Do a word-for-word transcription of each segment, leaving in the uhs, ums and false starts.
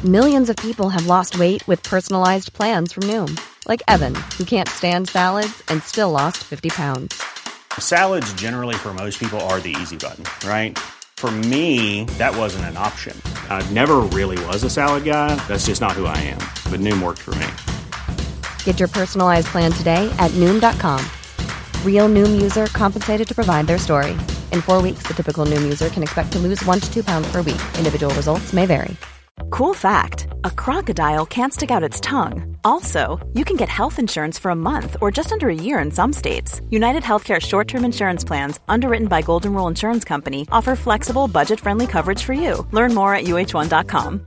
Millions of people have lost weight with personalized plans from Noom. Like Evan, who can't stand salads and still lost fifty pounds. Salads generally for most people are the easy button, right? For me, that wasn't an option. I never really was a salad guy. That's just not who I am. But Noom worked for me. Get your personalized plan today at Noom dot com. Real Noom user compensated to provide their story. In four weeks, the typical Noom user can expect to lose one to two pounds per week. Individual results may vary. Cool fact, a crocodile can't stick out its tongue. Also, you can get health insurance for a month or just under a year in some states. United Healthcare short-term insurance plans, underwritten by Golden Rule Insurance Company, offer flexible, budget-friendly coverage for you. Learn more at U H one dot com.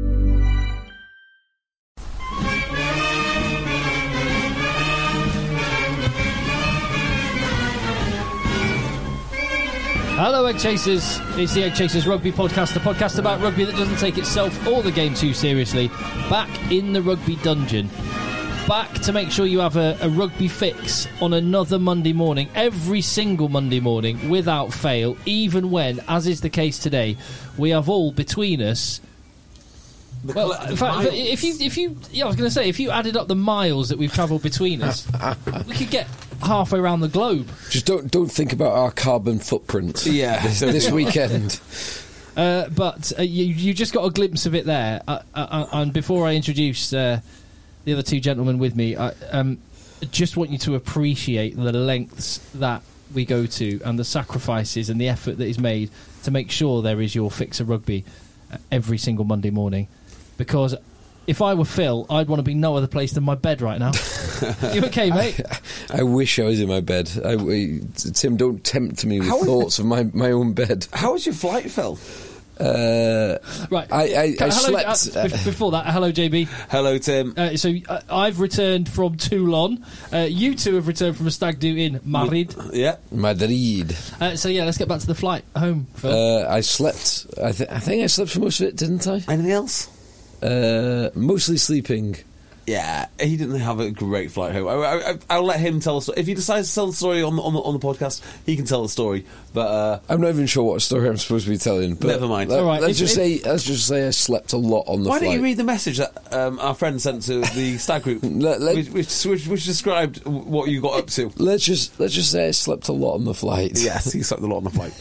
Hello, Egg Chasers. It's the Egg Chasers Rugby Podcast, the podcast about rugby that doesn't take itself or the game too seriously. Back in the rugby dungeon. Back to make sure you have a, a rugby fix on another Monday morning, every single Monday morning, without fail, even when, as is the case today, we have all between us... The well, in fact, if you, if you, yeah, I was going to say, if you added up the miles that we've travelled between us, we could get halfway around the globe. Just don't don't think about our carbon footprint. Yeah, this, this weekend. Uh, but uh, you you just got a glimpse of it there. Uh, uh, and before I introduce uh, the other two gentlemen with me, I um, just want you to appreciate the lengths that we go to and the sacrifices and the effort that is made to make sure there is your fix of rugby uh, every single Monday morning. Because if I were Phil, I'd want to be no other place than my bed right now. You okay, mate? I, I wish I was in my bed. I, I, Tim, don't tempt me with How thoughts of my, my own bed. How was your flight, Phil? Uh, right. I, I, I hello, slept... Uh, b- before that, hello, J B. Hello, Tim. Uh, so uh, I've returned from Toulon. Uh, you two have returned from a stag do in Madrid. Yeah. Madrid. Uh, so yeah, let's get back to the flight home, Phil. Uh, I slept. I, th- I think I slept for most of it, didn't I? Anything else? Uh, mostly sleeping. Yeah, he didn't have a great flight home. I, I, I'll let him tell the story. If he decides to tell the story on the, on the, on the podcast, he can tell the story. But uh, I'm not even sure what story I'm supposed to be telling. But never mind. Let, All right, let's if, just if, say let's just say I slept a lot on the why flight. don't you read the message that um, our friend sent to the stag group, let, let, which, which, which, which described what you got up to? Let's just let's just say I slept a lot on the flight. Yes, he slept a lot on the flight.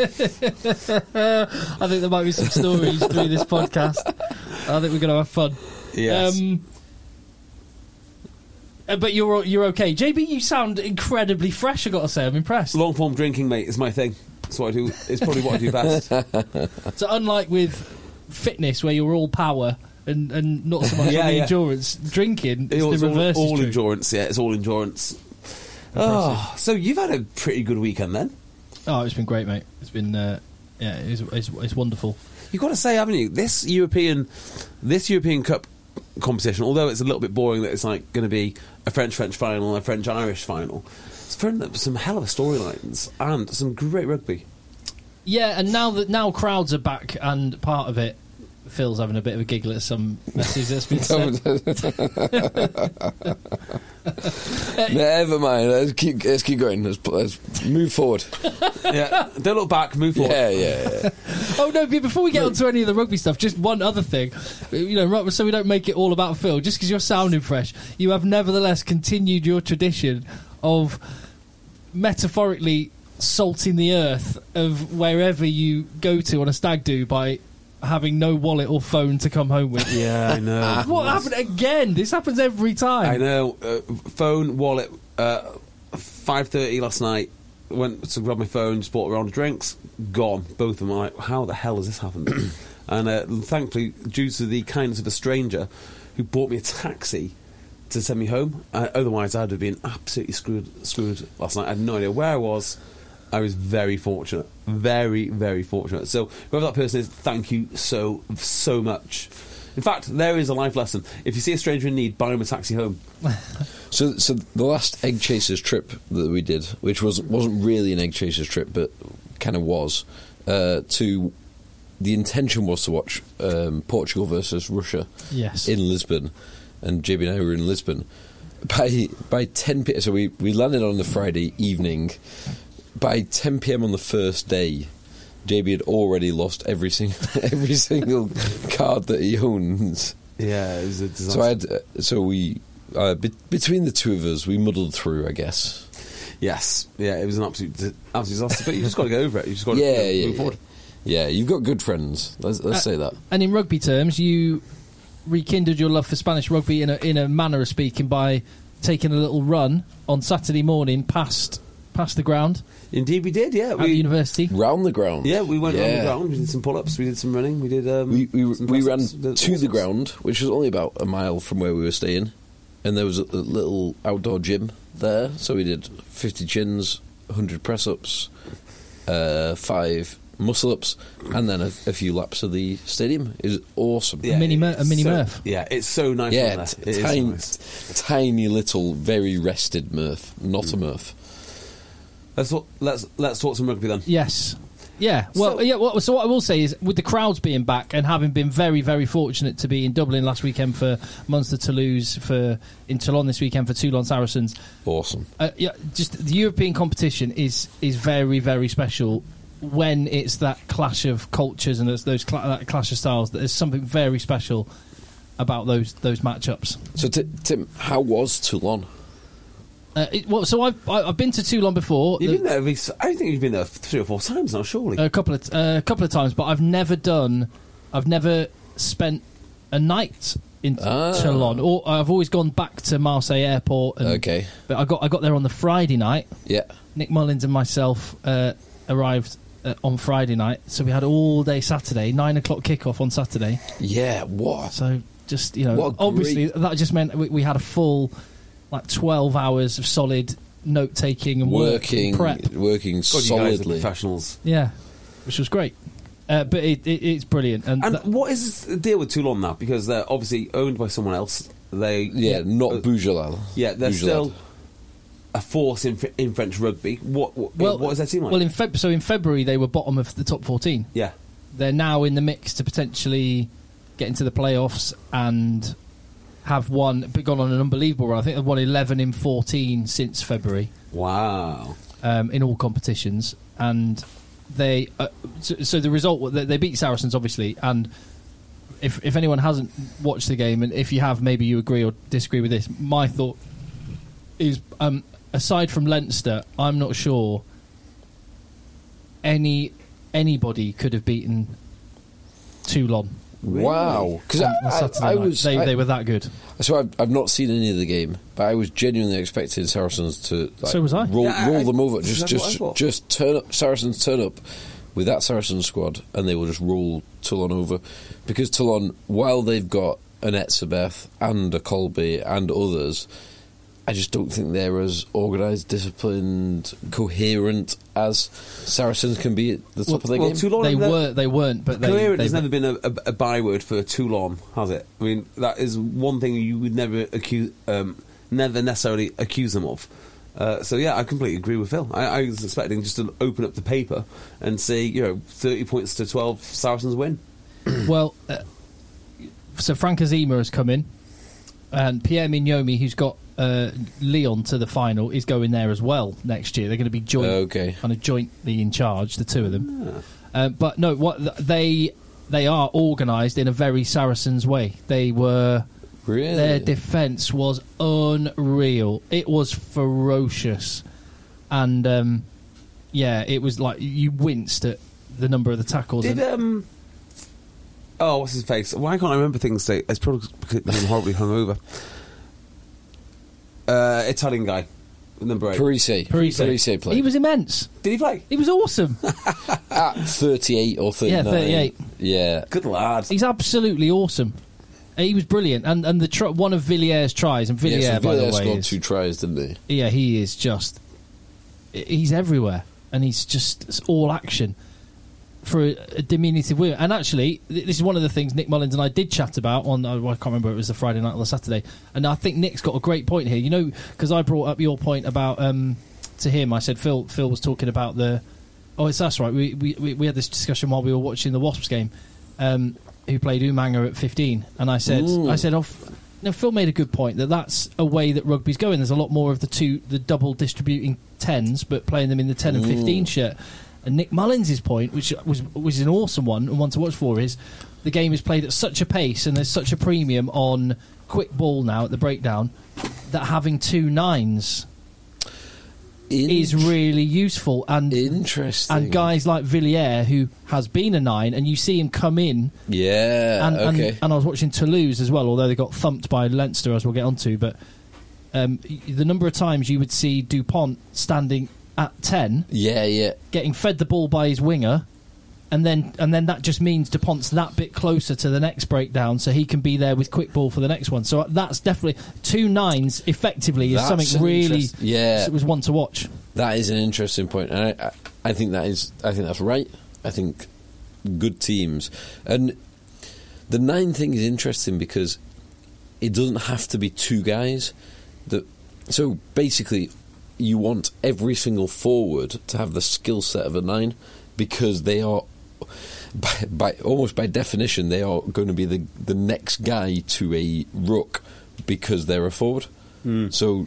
I think there might be some stories through this podcast. I think we're going to have fun. Yes. Um, uh, but you're you're okay, J B. You sound incredibly fresh. I got to say, I'm impressed. Long form drinking, mate, is my thing. That's what I do. It's probably what I do best. So unlike with fitness, where you're all power and, and not so much Yeah, on the yeah. endurance, drinking is It's the all, reverse. all is true. endurance. Yeah, it's all endurance. Oh, so you've had a pretty good weekend then. Oh, it's been great, mate. It's been uh, yeah, it's, it's it's wonderful. You've got to say, haven't you? This European, this European Cup competition, although it's a little bit boring that it's like going to be a French-French final and a French-Irish final, it's thrown up some hell of a storylines and some great rugby. Yeah, and now that now crowds are back and part of it, Phil's having a bit of a giggle at some message that's been said. Never mind. Let's keep let's keep going. Let's, let's move forward. Yeah, don't look back. Move forward. Yeah, yeah, yeah. Oh no! but Before we get on to any of the rugby stuff, just one other thing, you know, right, so we don't make it all about Phil. Just because you're sounding fresh, you have nevertheless continued your tradition of metaphorically salting the earth of wherever you go to on a stag do by having no wallet or phone to come home with. Yeah, I know. What happened again? This happens every time. I know. Uh, phone, wallet. Uh, Five thirty last night. Went to grab my phone, just bought a round of drinks. Gone. Both of them. I'm like, how the hell has this happened? And uh, thankfully, due to the kindness of a stranger who bought me a taxi to send me home. Uh, otherwise, I'd have been absolutely screwed. Screwed last night. I had no idea where I was. I was very fortunate. Very, very fortunate. So, whoever that person is, thank you so, so much. In fact, there is a life lesson. If you see a stranger in need, buy him a taxi home. So, so the last Egg Chasers trip that we did, which was, wasn't really an Egg Chasers trip, but kind of was, uh, to... The intention was to watch um, Portugal versus Russia Yes. in Lisbon, and J B and I were in Lisbon. By by ten p.m, so we, we landed on the Friday evening. By ten p.m. on the first day, J B had already lost every single every single card that he owns. Yeah, it was a disaster. So I had, uh, so we uh, be- between the two of us, we muddled through, I guess. Yes, yeah, it was an absolute, absolute disaster. But you just got to get over it. You just got to Yeah, you know, yeah, move yeah. forward. Yeah, you've got good friends. Let's, let's Uh, say that. And in rugby terms, you rekindled your love for Spanish rugby in a, in a manner of speaking by taking a little run on Saturday morning past past the ground Indeed, we did. Yeah, at we the university. Round the ground. yeah we went Yeah. around the ground. We did some pull-ups. We did some running. We did. Um, We we, some we ran press-ups, did to all the sorts. ground, which was only about a mile from where we were staying, and there was a, a little outdoor gym there. So we did fifty chins, one hundred press-ups, uh, five muscle-ups, and then a, a few laps of the stadium. It was awesome. A mini Mur- a it's mini so, Murph. Yeah, it's so nice. Yeah, on there. t- It is so tiny, nice. tiny little, very rested Murph, not a Murph. Let's talk, let's let's talk some rugby then. Yes. Yeah. Well, So- yeah. Well, so what I will say is, with the crowds being back and having been very, very fortunate to be in Dublin last weekend for Munster Toulouse, for in Toulon this weekend for Toulon Saracens. Awesome. Uh, yeah, just the European competition is is very, very special when it's that clash of cultures and those, those cla- that clash of styles. There's something very special about those those matchups. So, t- Tim, how was Toulon? Uh, it, well, so I've I- I've been to Toulon before. You've The- been there. every s- I think you've been there three or four times now. Surely. a couple of uh, a couple of times, but I've never done. I've never spent a night in Ah. Toulon, or I've always gone back to Marseille Airport. And, Okay. but I got I got there on the Friday night. Yeah. Nick Mullins and myself uh, arrived uh, on Friday night, so we had all day Saturday, nine o'clock kickoff on Saturday. Yeah, what? So just you know, What a obviously great- that just meant we, we had a full like twelve hours of solid note taking and work Working, and prep. working God, you guys are solidly. professionals. Yeah, which was great. Uh, but it, it, it's brilliant. And, And that- what is the deal with Toulon now? Because they're obviously owned by someone else. They Yeah, not uh, Boujalal. Yeah, they're Boujalad. still a force in, Fr- in French rugby. What what, well, what is their team like? Well, in Feb- so in February they were bottom of the top fourteen. yeah, They're now in the mix to potentially get into the playoffs and have won, but gone on an unbelievable run. I think they've won eleven in fourteen since February. wow. Um, in all competitions, and they uh, so, so the result they, they beat Saracens obviously. And if if anyone hasn't watched the game, and if you have, maybe you agree or disagree with this. My thought is, um, aside from Leinster, I'm not sure any anybody could have beaten Toulon. Wow. Because on- on I, Saturday I, I night. was. they, I- they were that good. So I've, I've not seen any of the game, but I was genuinely expecting Saracens to like, So was I. roll, Yeah, I- roll I- them over. Just that's what I just thought. just turn up. Saracens turn up with that Saracen squad, and they will just roll Toulon over. Because Toulon, while they've got an Etzebeth and a Colby and others, I just don't think they're as organised, disciplined, coherent as Saracens can be at the top Well, of their well, game. Toulon They have never- were they weren't, but they, Coherent they has never been a, a, a byword for Toulon, has it? I mean, that is one thing you would never accuse, um, never necessarily accuse them of. Uh, so yeah, I completely agree with Phil. I, I was expecting just to open up the paper and say, you know, thirty points to twelve, Saracens win. Well, uh, so Frank Azema has come in, and Pierre Mignomi, who's got uh, Lyon to the final, is going there as well next year. They're going to be joint, Okay. kind of jointly in charge, the two of them. Uh, but no, what th- they they are organised in a very Saracens way. They were Really? their defence was unreal. It was ferocious, and um, yeah, it was like you winced at the number of the tackles. Did and- um, oh, what's his face? Why can't I remember things? Today? It's probably because I'm horribly hungover. Uh, Italian guy, number eight. Parise. Parise. Parise played. He was immense. Did he play? He was awesome. at thirty-eight or thirty-nine. Yeah, thirty-eight. Yeah. Good lad. He's absolutely awesome. He was brilliant, and and the tr- one of Villiers' tries, and Villiers, yeah, so by the Villiers way, scored is, two tries, didn't he? yeah, he is just he's everywhere, and he's just it's all action for a, a diminutive winger. And actually, th- this is one of the things Nick Mullins and I did chat about on I can't remember if it was the Friday night or the Saturday, and I think Nick's got a great point here. You know, because I brought up your point about um, to him, I said Phil Phil was talking about the oh, it's that's right. We we we we had this discussion while we were watching the Wasps game. Um, who played Umaga at fifteen, and I said, Ooh. I said, oh, f- no, Phil made a good point that that's a way that rugby's going. There's a lot more of the two, the double distributing tens, but playing them in the ten and fifteen shirt. And Nick Mullins' point, which was was an awesome one and one to watch for, is the game is played at such a pace and there's such a premium on quick ball now at the breakdown that having two nines In- is really useful. And Interesting. And guys like Villiers, who has been a nine, and you see him come in. Yeah, And, okay. and, and I was watching Toulouse as well, although they got thumped by Leinster, as we'll get onto. But um, the number of times you would see Dupont standing at ten, yeah, yeah. getting fed the ball by his winger, and then and then that just means Dupont's that bit closer to the next breakdown, so he can be there with quick ball for the next one. So that's definitely two nines. Effectively, is That's something an really. interest- yeah. It was one to watch. That is an interesting point, and I, I, I think that is. I think that's right. I think good teams, and the nine thing is interesting because it doesn't have to be two guys. That so basically, you want every single forward to have the skill set of a nine because they are, by, by almost by definition, they are going to be the the next guy to a ruck because they're a forward. Mm. So.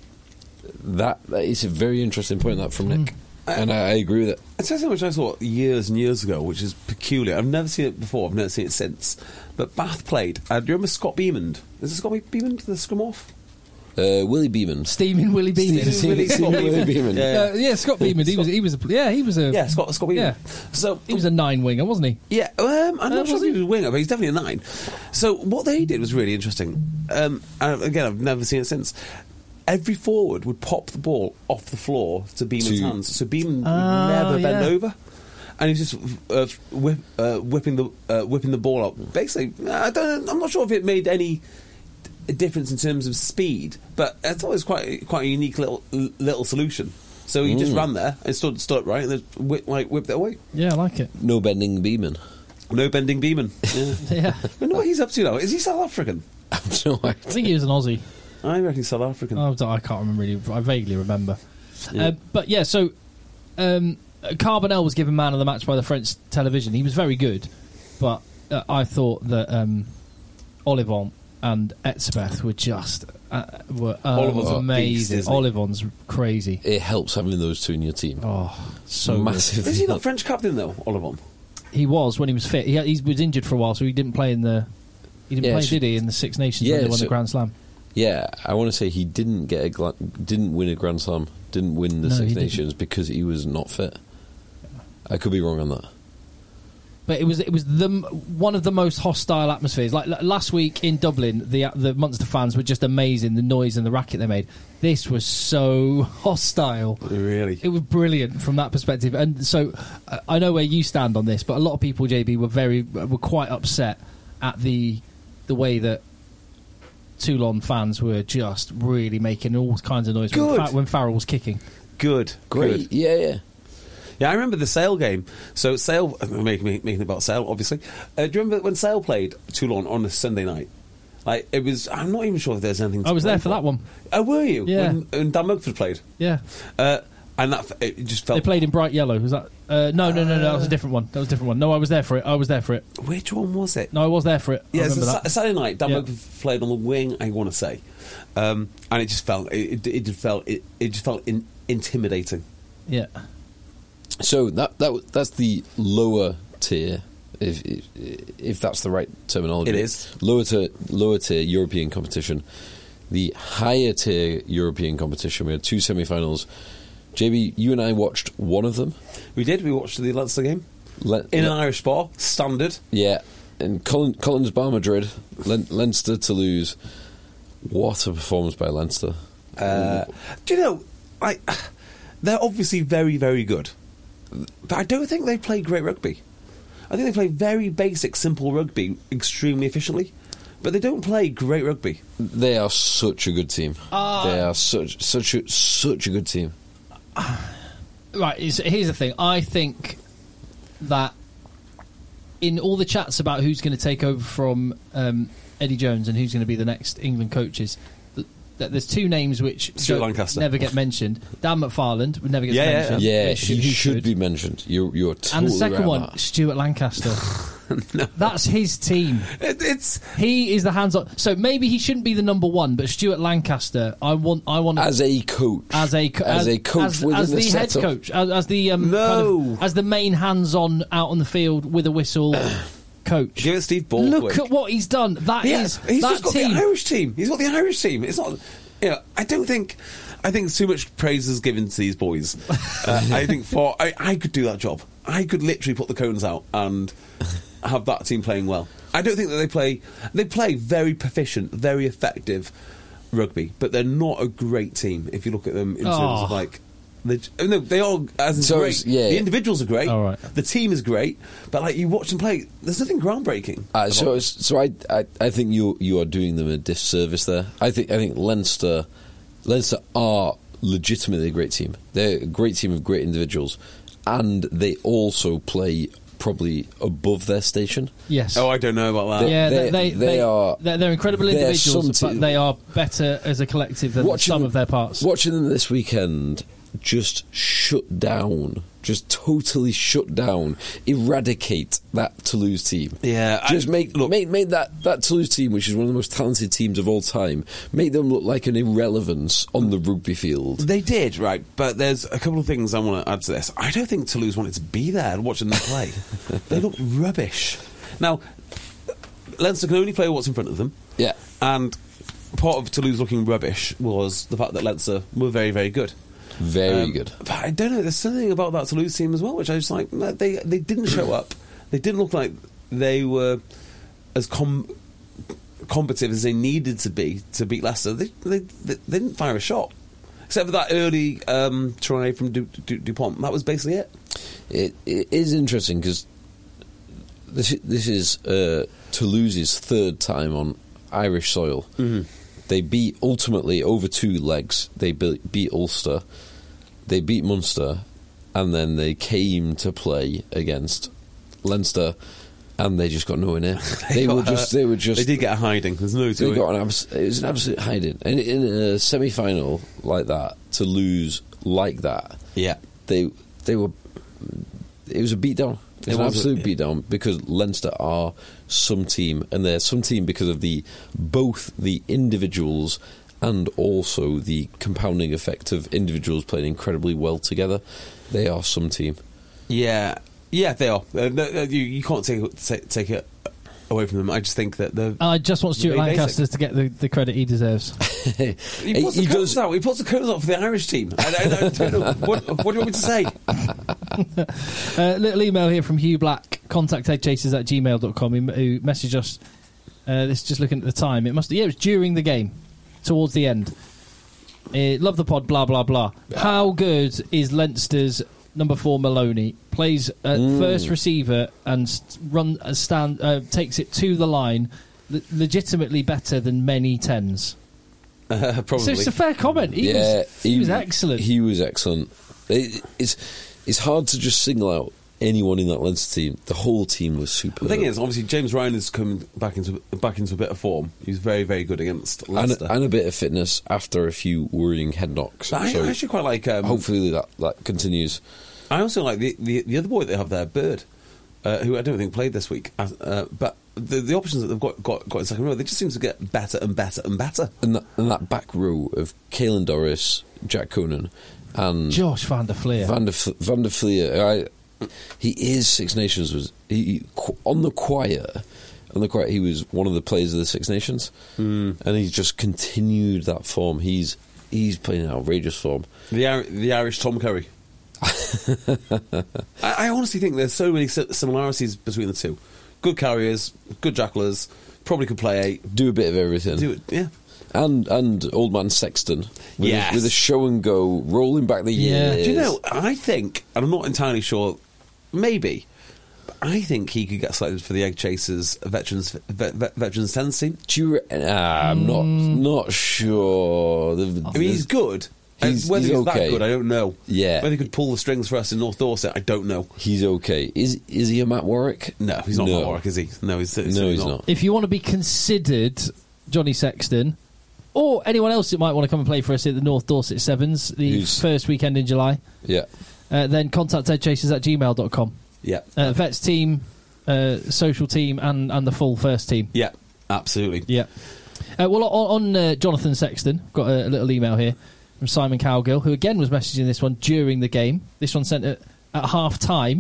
That, that is a very interesting point, that from Nick, mm. and I, I agree with it. It's something which I saw years and years ago, which is peculiar. I've never seen it before. I've never seen it since. But Bath played. Uh, do you remember Scott Beamond? Is it Scott Beamond, the scrum off? Uh, Willie Beeman, Steaming Willie Beeman. Steaming Steaming Willie Beeman. Yeah, uh, yeah, Scott Beeman. He was. He was. A, yeah, he was a. Yeah, Scott Scott Beamond. Yeah. So he was a nine winger, wasn't he? Yeah, um, I'm Uh, not sure was if he he? was a winger, but he's definitely a nine. So what they did was really interesting. Um, and again, I've never seen it since. Every forward would pop the ball off the floor to Beeman's To- hands, so Beeman would Oh, never bend yeah. over, and he's just uh, whip, uh, whipping the uh, whipping the ball up. Basically, I don't. I'm not sure if it made any difference in terms of speed, but I thought it was quite quite a unique little little solution. So he just Mm. ran there and stood stood upright and then whip, like whipped it away. Yeah, I like it. no bending Beeman. No bending Beeman. Yeah. Yeah, I wonder what he's up to now. Is he South African? no, I, I think he was an Aussie. I reckon he's South African. Oh, I can't remember really. I vaguely remember. Yeah. Uh, but yeah, so um, Carbonell was given man of the match by the French television. He was very good, but uh, I thought that um, Olivon and Etzebeth were just uh, were uh, Olivon's a amazing. beast, isn't he? Olivon's crazy. it helps having those two in your team. Oh, so Massive. Is he not French captain though, Olivon? good. He was when he was fit. He, he was injured for a while, so he didn't play in the. He didn't Yeah, play, so- did he, in the Six Nations Yeah, when they won so- the Grand Slam? Yeah, I want to say he didn't get a gla- didn't win a Grand Slam, didn't win the No, he Six didn't. Nations because he was not fit. I could be wrong on that. But it was it was the m- one of the most hostile atmospheres. Like l- last week in Dublin, the the Munster fans were just amazing. The noise and the racket they made. This was so hostile. Really? It was brilliant from that perspective. And so uh, I know where you stand on this, but a lot of people, J B, were very were quite upset at the the way that Toulon fans were just really making all kinds of noise when, Good. Fa- when Farrell was kicking. Good. Great, Good. yeah, yeah. Yeah, I remember the Sale game. So Sale, making making about Sale, obviously. Uh, do you remember when Sale played Toulon on a Sunday night? Like it was. I'm not even sure if there's anything. To I was play there for that one. Oh, were you? Yeah. When, when Dan Mugford played, Yeah. uh, and that it just felt. They played in bright yellow. Was that? Uh, no, no, no, no. That was a different one. That was a different one. No, I was there for it. I was there for it. Which one was it? No, I was there for it. I Yeah, it's remember a, Sa- that. Saturday night. Dan Yeah. Mugford played on the wing. I want to say, um, and it just felt. It, it, it just felt. It, it just felt in, intimidating. Yeah. So that that that's the lower tier, if if, if that's the right terminology. It is. lower tier, lower tier European competition. The higher tier European competition. We had two semi-finals. J B, you and I watched one of them. We did. We watched the Leinster game Le- in Le- an Irish bar, standard. Yeah, and Colin, Collins Bar Madrid, Len- Leinster to lose. What a performance by Leinster! Uh, do you know, I, they're obviously very, very good. But I don't think they play great rugby. I think they play very basic, simple rugby extremely efficiently. But they don't play great rugby. They are such a good team. Uh, they are such such a, such a good team. Right, it's- here's the thing. I think that in all the chats about who's going to take over from um, Eddie Jones and who's going to be the next England coaches, th- that there's two names which Stuart don't- Lancaster. never get mentioned. Dan McFarland would never get Yeah, yeah, mentioned. Yeah, Which he who should be mentioned. You you're totally And the second right on one, that. Stuart Lancaster. no. That's his team. It, it's He is the hands-on. So maybe he shouldn't be the number one, but Stuart Lancaster, I want, I want As a coach. as a co- As a coach as, within as the the head setup. coach, as, as the um, No. kind of, as the main hands-on out on the field with a whistle coach. give it Steve Borthwick. Look at what he's done. That Yeah, is he's that just got team. the Irish team. He's got the Irish team. It's not. You know, I don't think. I think too much praise is given to these boys. uh, I think for I, I could do that job. I could literally put the cones out and have that team playing well. I don't think that they play. They play very proficient, very effective rugby, but they're not a great team if you look at them in terms Oh. of like. They, no, they are as in So great. it's- yeah. The individuals are great. All right. The team is great, but like you watch them play, there's nothing groundbreaking. Uh, so, it's- so I, I, I think you you are doing them a disservice there. I think I think Leinster, Leinster are legitimately a great team. They're a great team of great individuals, and they also play probably above their station. Yes. Oh, I don't know about that. yeah, they- they, they, they are- They're, they're incredible they're individuals, some but te- they are better as a collective than Watching some them- of their parts. Watching them this weekend just shut down, just totally shut down, eradicate that Toulouse team. Yeah, I- just make look- make make that that Toulouse team, which is one of the most talented teams of all time, make them look like an irrelevance on the rugby field. They did, right, but there's a couple of things I want to add to this. I don't think Toulouse wanted to be there watching them play. They look rubbish. Now, Leinster can only play what's in front of them, Yeah, and part of Toulouse looking rubbish was the fact that Leinster were very, very good. very Um, good. But I don't know, there's something about that Toulouse team as well, which I just like, no, they they didn't show up. They didn't look like they were as com- combative as they needed to be to beat Leicester. They, they, they, they didn't fire a shot. Except for that early um, try from Du- Du- Dupont. That was basically it. It, it is interesting because this i- this is uh, Toulouse's third time on Irish soil. Mm-hmm. They beat ultimately over two legs. They be- beat Ulster, they beat Munster, and then they came to play against Leinster, and they just got nowhere near. They were got, just uh, they were just They did get a hiding. There's no they to got it. an abs- it was an absolute hiding, and in a semi-final like that to lose like that, Yeah. they they were it was a beatdown. It was It an was a- absolute yeah. beatdown because Leinster are some team, and they're some team because of the both the individuals and also the compounding effect of individuals playing incredibly well together. They are some team. Yeah. Yeah, they are. Uh, no, no, you, you can't take, take, take it away from them. I just think that the. I just want Stuart Very basic. Lancaster to get the, the credit he deserves. He puts he the codes does- out. He puts the codes out for the Irish team. I, I, I don't know. What, what do you want me to say? Uh, little email here from Hugh Black, contact headchasers at gmail dot com, who, who messaged us. Uh, this is just looking at the time. It must. Yeah, it was during the game, towards the end. Uh, love the pod. Blah blah blah. How good is Leinster's number four Maloney? Plays uh, first receiver and st- run uh, stand uh, takes it to the line. Le- legitimately better than many tens. Uh, So probably. it's a fair comment. He yeah, was, he, was excellent. He was excellent. It, it's it's hard to just single out anyone in that Leinster team. The whole team was super. The thing is, obviously, James Ryan has come back into back into a bit of form. He was very, very good against and, Leicester. and a bit of fitness after a few worrying head knocks. But I, So I actually quite like. Um, hopefully that, that continues. I also like the, the, the other boy they have there, Bird, uh, who I don't think played this week. Uh, uh, but the, the options that they've got, got got in second row, they just seem to get better and better and better. And that, and that back row of Caelan Doris, Jack Conan, and Josh Van der Fleer. Van der, F- Van der Fleer. I, he is Six Nations. Was he, he qu- on the quiet? On the quiet, he was one of the players of the Six Nations, mm. and he's just continued that form. He's he's playing an outrageous form. The Ir- the Irish Tom Curry. I, I honestly think there's so many si- similarities between the two. Good carriers, good jacklers, probably could play eight. Do a bit of everything. Do it, yeah. And and old man Sexton with, Yes. a, with a show and go, rolling back the Yeah. years. Do you know? I think, and I'm not entirely sure. Maybe, but I think he could get selected for the Egg Chasers veterans vet, vet, veterans tennis team. Do you re- ah, I'm not not sure. The, I mean, he's good. He's- And whether he's he's, okay. that good, I don't know. Yeah. Whether he could pull the strings for us in North Dorset, I don't know. He's okay. Is is he a Matt Warwick? No, he's not No. Matt Warwick, is he? No, he's, he's No, certainly he's not. If you want to be considered Johnny Sexton, or anyone else that might want to come and play for us at the North Dorset Sevens, the Who's- first weekend in July, Yeah. uh, then contact headchasers at gmail dot com. Yeah. Uh, Vets team, uh, social team and, and the full first team. Yeah, absolutely. Yeah. Uh, well, on, on uh, Jonathan Sexton, got a, a little email here from Simon Cowgill, who again was messaging this one during the game. This one sent at, at half time.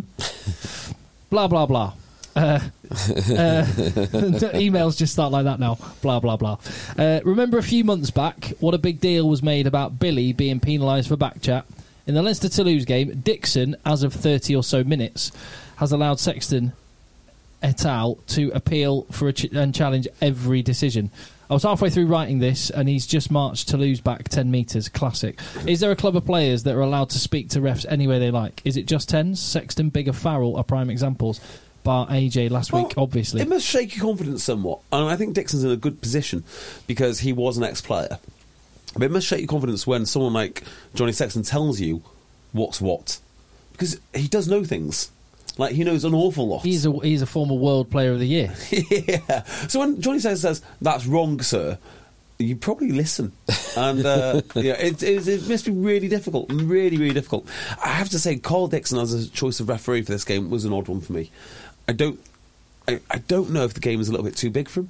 Blah, blah, blah. Uh, uh, emails just start like that now. Blah, blah, blah. Uh, remember a few months back, what a big deal was made about Billy being penalised for back chat? In the Leicester-Toulouse game, Dixon, as of thirty or so minutes, has allowed Sexton et al. To appeal for a ch- and challenge every decision. I was halfway through writing this, and he's just marched Toulouse back ten metres. Classic. Is there a club of players that are allowed to speak to refs any way they like? Is it just tens? Sexton, Bigger, Farrell are prime examples. Bar A J last Well, week, obviously. It must shake your confidence somewhat. And I think Dixon's in a good position because he was an ex-player. But it must shake your confidence when someone like Johnny Sexton tells you what's what. Because he does know things. Like, he knows an awful lot. He's a, he's a former World Player of the Year. Yeah. So when Johnny Sexton says, that's wrong, sir, you probably listen. And uh, yeah, it, it, it must be really difficult. Really, really difficult. I have to say, Carl Dixon as a choice of referee for this game was an odd one for me. I don't I, I don't know if the game is a little bit too big for him.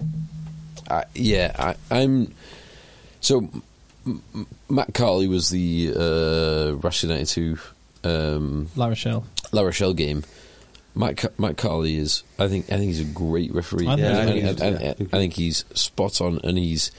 Uh, yeah, I, I'm... So, M- M- Matt Carley was the uh, Rush United two um, La Rochelle. La Rochelle game. Matt, Ca- Matt Carley is, I think, I think he's a great referee. I think I, he's I, good, I, yeah. I, I think he's spot on, and he's.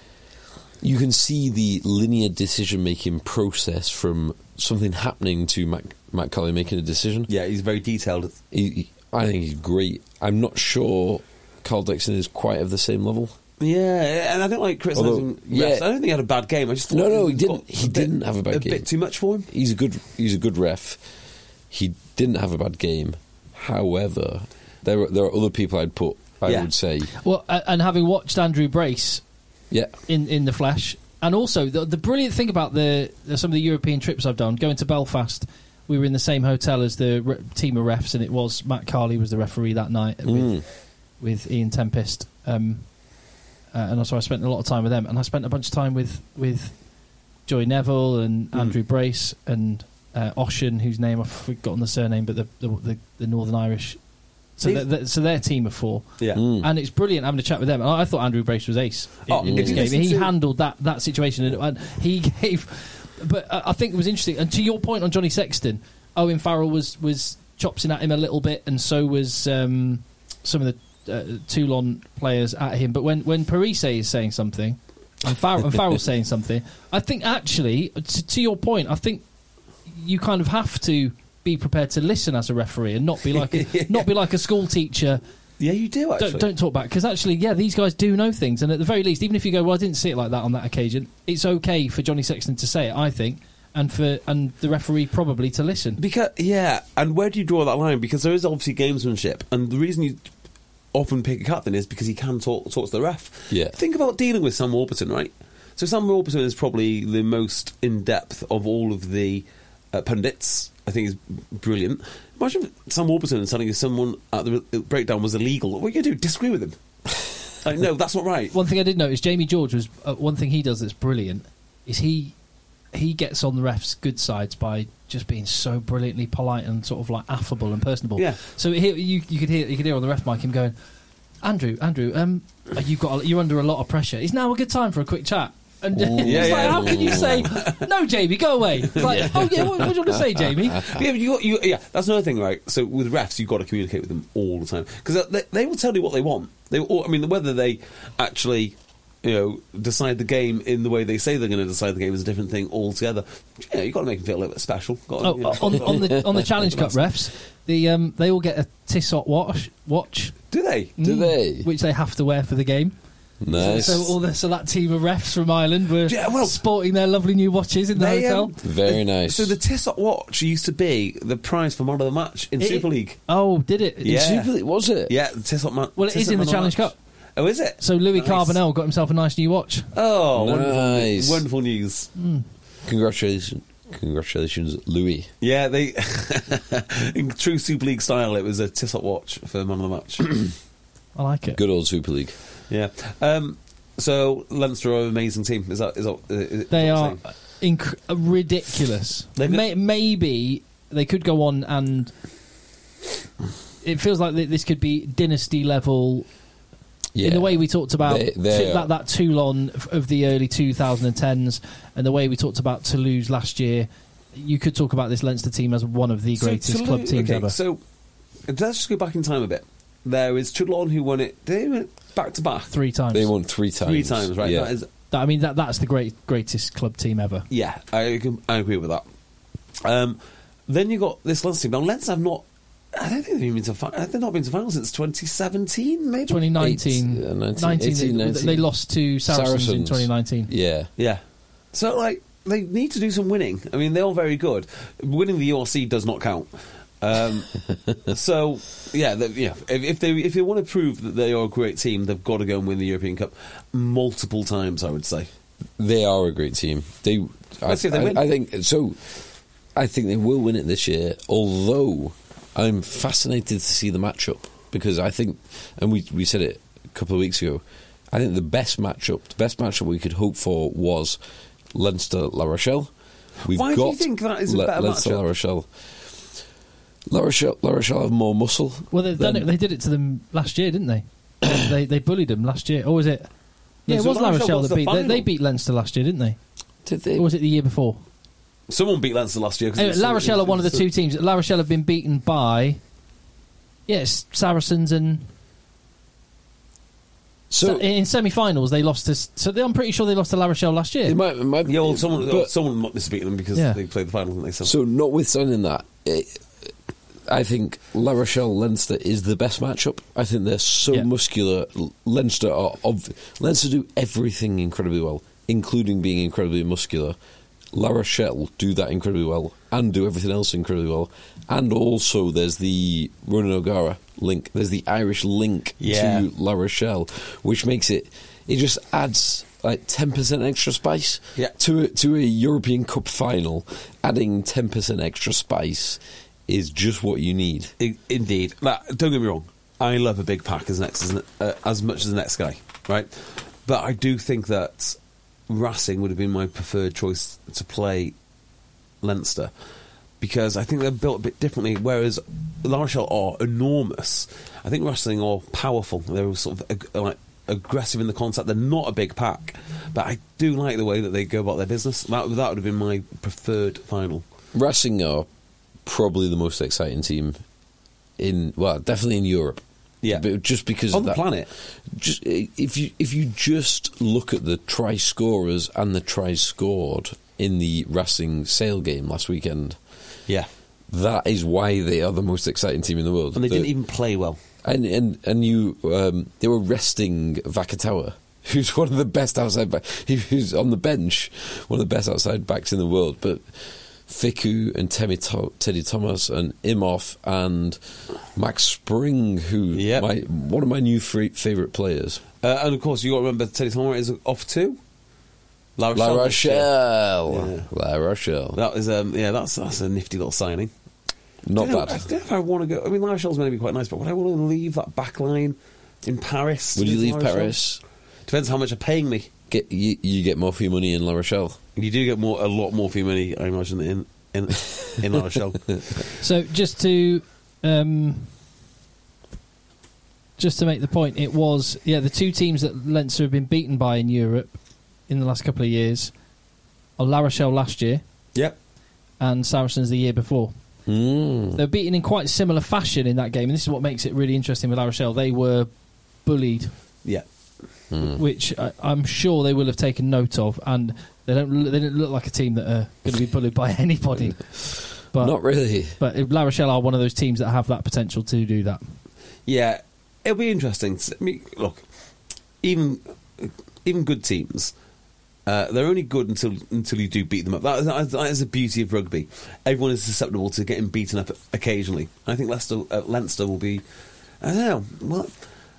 You can see the linear decision making process from something happening to Matt, Matt Carley making a decision. Yeah, he's very detailed. He, he, I think he's great. I'm not sure Carl Dixon is quite of the same level. Yeah, and I don't like criticising refs. yeah. I don't think he had a bad game. I just thought No, no, he got didn't. a He bit- didn't have a bad game. A bit too much for him. He's a good. He's a good ref. He didn't have a bad game. However, there are, there are other people I'd put. I Yeah. would say, Well, uh, and having watched Andrew Brace yeah, in, in the flesh, and also the, the brilliant thing about the, the some of the European trips I've done, going to Belfast, we were in the same hotel as the re- team of refs, and it was Matt Carley was the referee that night with, Mm. with Ian Tempest, um, uh, and also I spent a lot of time with them, and I spent a bunch of time with with Joy Neville and Mm. Andrew Brace and uh, Oshin, whose name I've forgotten the surname, but the the, the, the Northern Irish. So, These- they're, so their team of four. Yeah. Mm. And it's brilliant having a chat with them. And I, I thought Andrew Brace was ace in, Oh, in if this you game. listen He to- handled that, that situation, and, and he gave. But uh, I think it was interesting. And to your point on Johnny Sexton, Owen Farrell was was chopsing at him a little bit, and so was um, some of the uh, Toulon players at him. But when when Parise is saying something, and, Far- and Farrell's saying something, I think actually, to, to your point, I think you kind of have to be prepared to listen as a referee and not be like a, not be like a school teacher. Yeah, you do, actually. Don't, don't talk back, because actually, yeah, these guys do know things, and at the very least, even if you go, well, I didn't see it like that on that occasion, it's okay for Johnny Sexton to say it, I think, and for and the referee probably to listen. Because yeah, and where do you draw that line? Because there is obviously gamesmanship, and the reason you often pick a captain is because he can talk talk to the ref. Yeah. Think about dealing with Sam Warburton, right? So Sam Warburton is probably the most in depth of all of the uh, pundits. I think he's brilliant. Imagine if Sam Warburton telling you someone at the breakdown was illegal. What are you going to do? Disagree with him? Like, no, that's not right. One thing I did notice, Jamie George was uh, one thing he does that's brilliant is he he gets on the ref's good sides by just being so brilliantly polite and sort of like affable and personable. Yeah. So he, you you could hear you could hear on the ref mic him going, Andrew, Andrew, um, you've got a, you're under a lot of pressure. Is now a good time for a quick chat? And it's Yeah, like, yeah. how can you say no, Jamie? Go away. It's like, oh yeah, what, what do you want to say, Jamie? Yeah, but you, got- you, yeah, that's another thing, right? So with refs, you've got to communicate with them all the time because they, they will tell you what they want. They, will, I mean, whether they actually, you know, decide the game in the way they say they're going to decide the game is a different thing altogether. Yeah, you've got to make them feel a little bit special. Got to, Oh, you know, on, on the on the Challenge Cup refs, the um, they all get a Tissot watch, watch, do they? Do Mm, they? which they have to wear for the game. Nice. So all the so that team of refs from Ireland were Yeah, well, sporting their lovely new watches in the They, hotel. um, Very nice. So the Tissot watch used to be the prize for man of the match in It- Super League. Oh, did it? Yeah. Super League, was it? Yeah, the Tissot man. Well, it is Tissot in the man of Challenge match. Cup. Oh, is it? So Louis Nice. Carbonell got himself a nice new watch. Oh, Nice. wonderful, wonderful news. Congratulations, congratulations, Louis. Yeah, they in true Super League style, it was a Tissot watch for man of the match. I like it. Good old Super League. Yeah. Um, so Leinster are an amazing team. Is that? Is that? Uh, is They that what are I'm saying? inc- ridiculous. They've got- May- maybe they could go on and it feels like this could be dynasty level. Yeah. In the way we talked about They- they t- are- that, that Toulon of- of the early twenty tens, and the way we talked about Toulouse last year, you could talk about this Leinster team as one of the greatest So, club Toulouse- teams okay, ever. So let's just go back in time a bit. There is Toulon who won it. Did they win it back to back? Three times. They won three times. Three times, right? Yeah. That is, That- I mean, that that's the great greatest club team ever. yeah, I, can- I agree with that. Um, then you got this Leinster team. Now Leinster have not. I don't think they've been to. Fi- they've not been to final since twenty seventeen, maybe. twenty nineteen, Eight, uh, nineteen, nineteen, eighteen, they, nineteen. they lost to Saracens, in Saracens. twenty nineteen. Yeah. Yeah. So, like, they need to do some winning. I mean, they're all very good. Winning the U R C does not count. Um, so, yeah, they, yeah. If, if they if they want to prove that they are a great team, they've got to go and win the European Cup multiple times, I would say. They are a great team. They, I, Let's see if they I, win. I think so. I think they will win it this year. Although I'm fascinated to see the matchup because I think, and we we said it a couple of weeks ago. I think the best matchup, the best matchup we could hope for was Leinster La Rochelle. We've Why do got you think that is a Le- better Leinster La matchup? Rochelle. La Rochelle, La Rochelle have more muscle. Well, they've done than- it, they did it to them last year, didn't they? they they bullied them last year. Or was it? Yeah, No, it so was La La Rochelle Rochelle got to that the beat. They, they final. beat Leinster last year, didn't they? Did they? Or was it the year before? Someone beat Leinster last year. 'cause Anyway, it's- La Rochelle are one of the it's- two teams. La Rochelle have been beaten by, yes, Saracens and. So in semi-finals they lost to. So they, I'm pretty sure they lost to La Rochelle last year. it might, it might, Yeah, well, someone, but- someone must have beaten them because Yeah. they played the final, didn't they? So, So, notwithstanding that, it, I think La Rochelle Leinster is the best matchup. I think they're so Yeah. muscular. L- Leinster are ob- Leinster do everything incredibly well, including being incredibly muscular. La Rochelle do that incredibly well and do everything else incredibly well. And also, there's the Ronan O'Gara link. There's the Irish link Yeah. to La Rochelle, which makes it. It just adds like ten percent extra spice Yeah. to a, to a European Cup final. Adding ten percent extra spice is just what you need. I- indeed. Now, don't get me wrong. I love a big pack as next as, uh, as much as the next guy, right? But I do think that Racing would have been my preferred choice to play Leinster because I think they're built a bit differently. Whereas La Rochelle are enormous. I think Racing are powerful. They're sort of ag- like aggressive in the contact. They're not a big pack, but I do like the way that they go about their business. That that would have been my preferred final. Racing are probably the most exciting team in, well, definitely in Europe. Yeah. But just because On of the that, planet. Just if you if you just look at the try scorers and the tries scored in the Racing Sale game last weekend, Yeah. that is why they are the most exciting team in the world. And they The- didn't even play well. And and and you, um, they were resting Vakatawa, who's one of the best outside backs. He was on the bench, one of the best outside backs in the world. But Fiku and Temi to- Teddy Thomas and Imhoff and Max Spring, who Yep. my one of my new free, favourite players. Uh, and of course, you got to remember Teddy Thomas is off too. La La Rochelle. Rochelle, Yeah. La Rochelle, That was um, yeah, that's that's a nifty little signing. not I don't know, bad. I don't know if I want to go. I mean, La Rochelle's going to be quite nice, but would I want to leave that back line in Paris? to Would you go to leave La Rochelle? Paris? Depends how much they're paying me. Get you, you get more for your money in La Rochelle. You do get more, a lot more for your money, I imagine, in in in La Rochelle. So just to um, just to make the point, it was yeah the two teams that Leinster have been beaten by in Europe in the last couple of years are La Rochelle last year Yep. and Saracens the year before. Mm. They were beaten in quite similar fashion in that game, and this is what makes it really interesting with La Rochelle. They were bullied, Yeah. which I, I'm sure they will have taken note of, and they don't they didn't look like a team that are going to be bullied by anybody. But Not really. But La Rochelle are one of those teams that have that potential to do that. Yeah, it'll be interesting. I mean, look, even even good teams, uh, they're only good until until you do beat them up. That, that, that is the beauty of rugby. Everyone is susceptible to getting beaten up occasionally. I think Leicester, uh, Leinster will be. I don't know. Well,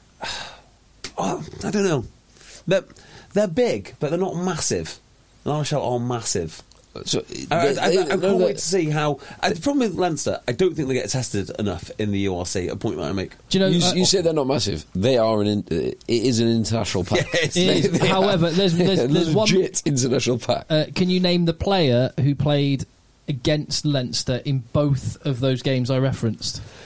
oh, I don't know. They're they're big, but they're not massive. La Rochelle are massive. So, I, I, I, I they- can't no, wait they- to see how. Uh, the problem with Leinster, I don't think they get tested enough in the U R C. A point that I make. Do you know? You, uh, you say they're not massive. They are an. In, it is an international pack. Yes, it is. they- they However, there's there's, A there's one. legit international pack. Uh, can you name the player who played against Leinster in both of those games I referenced?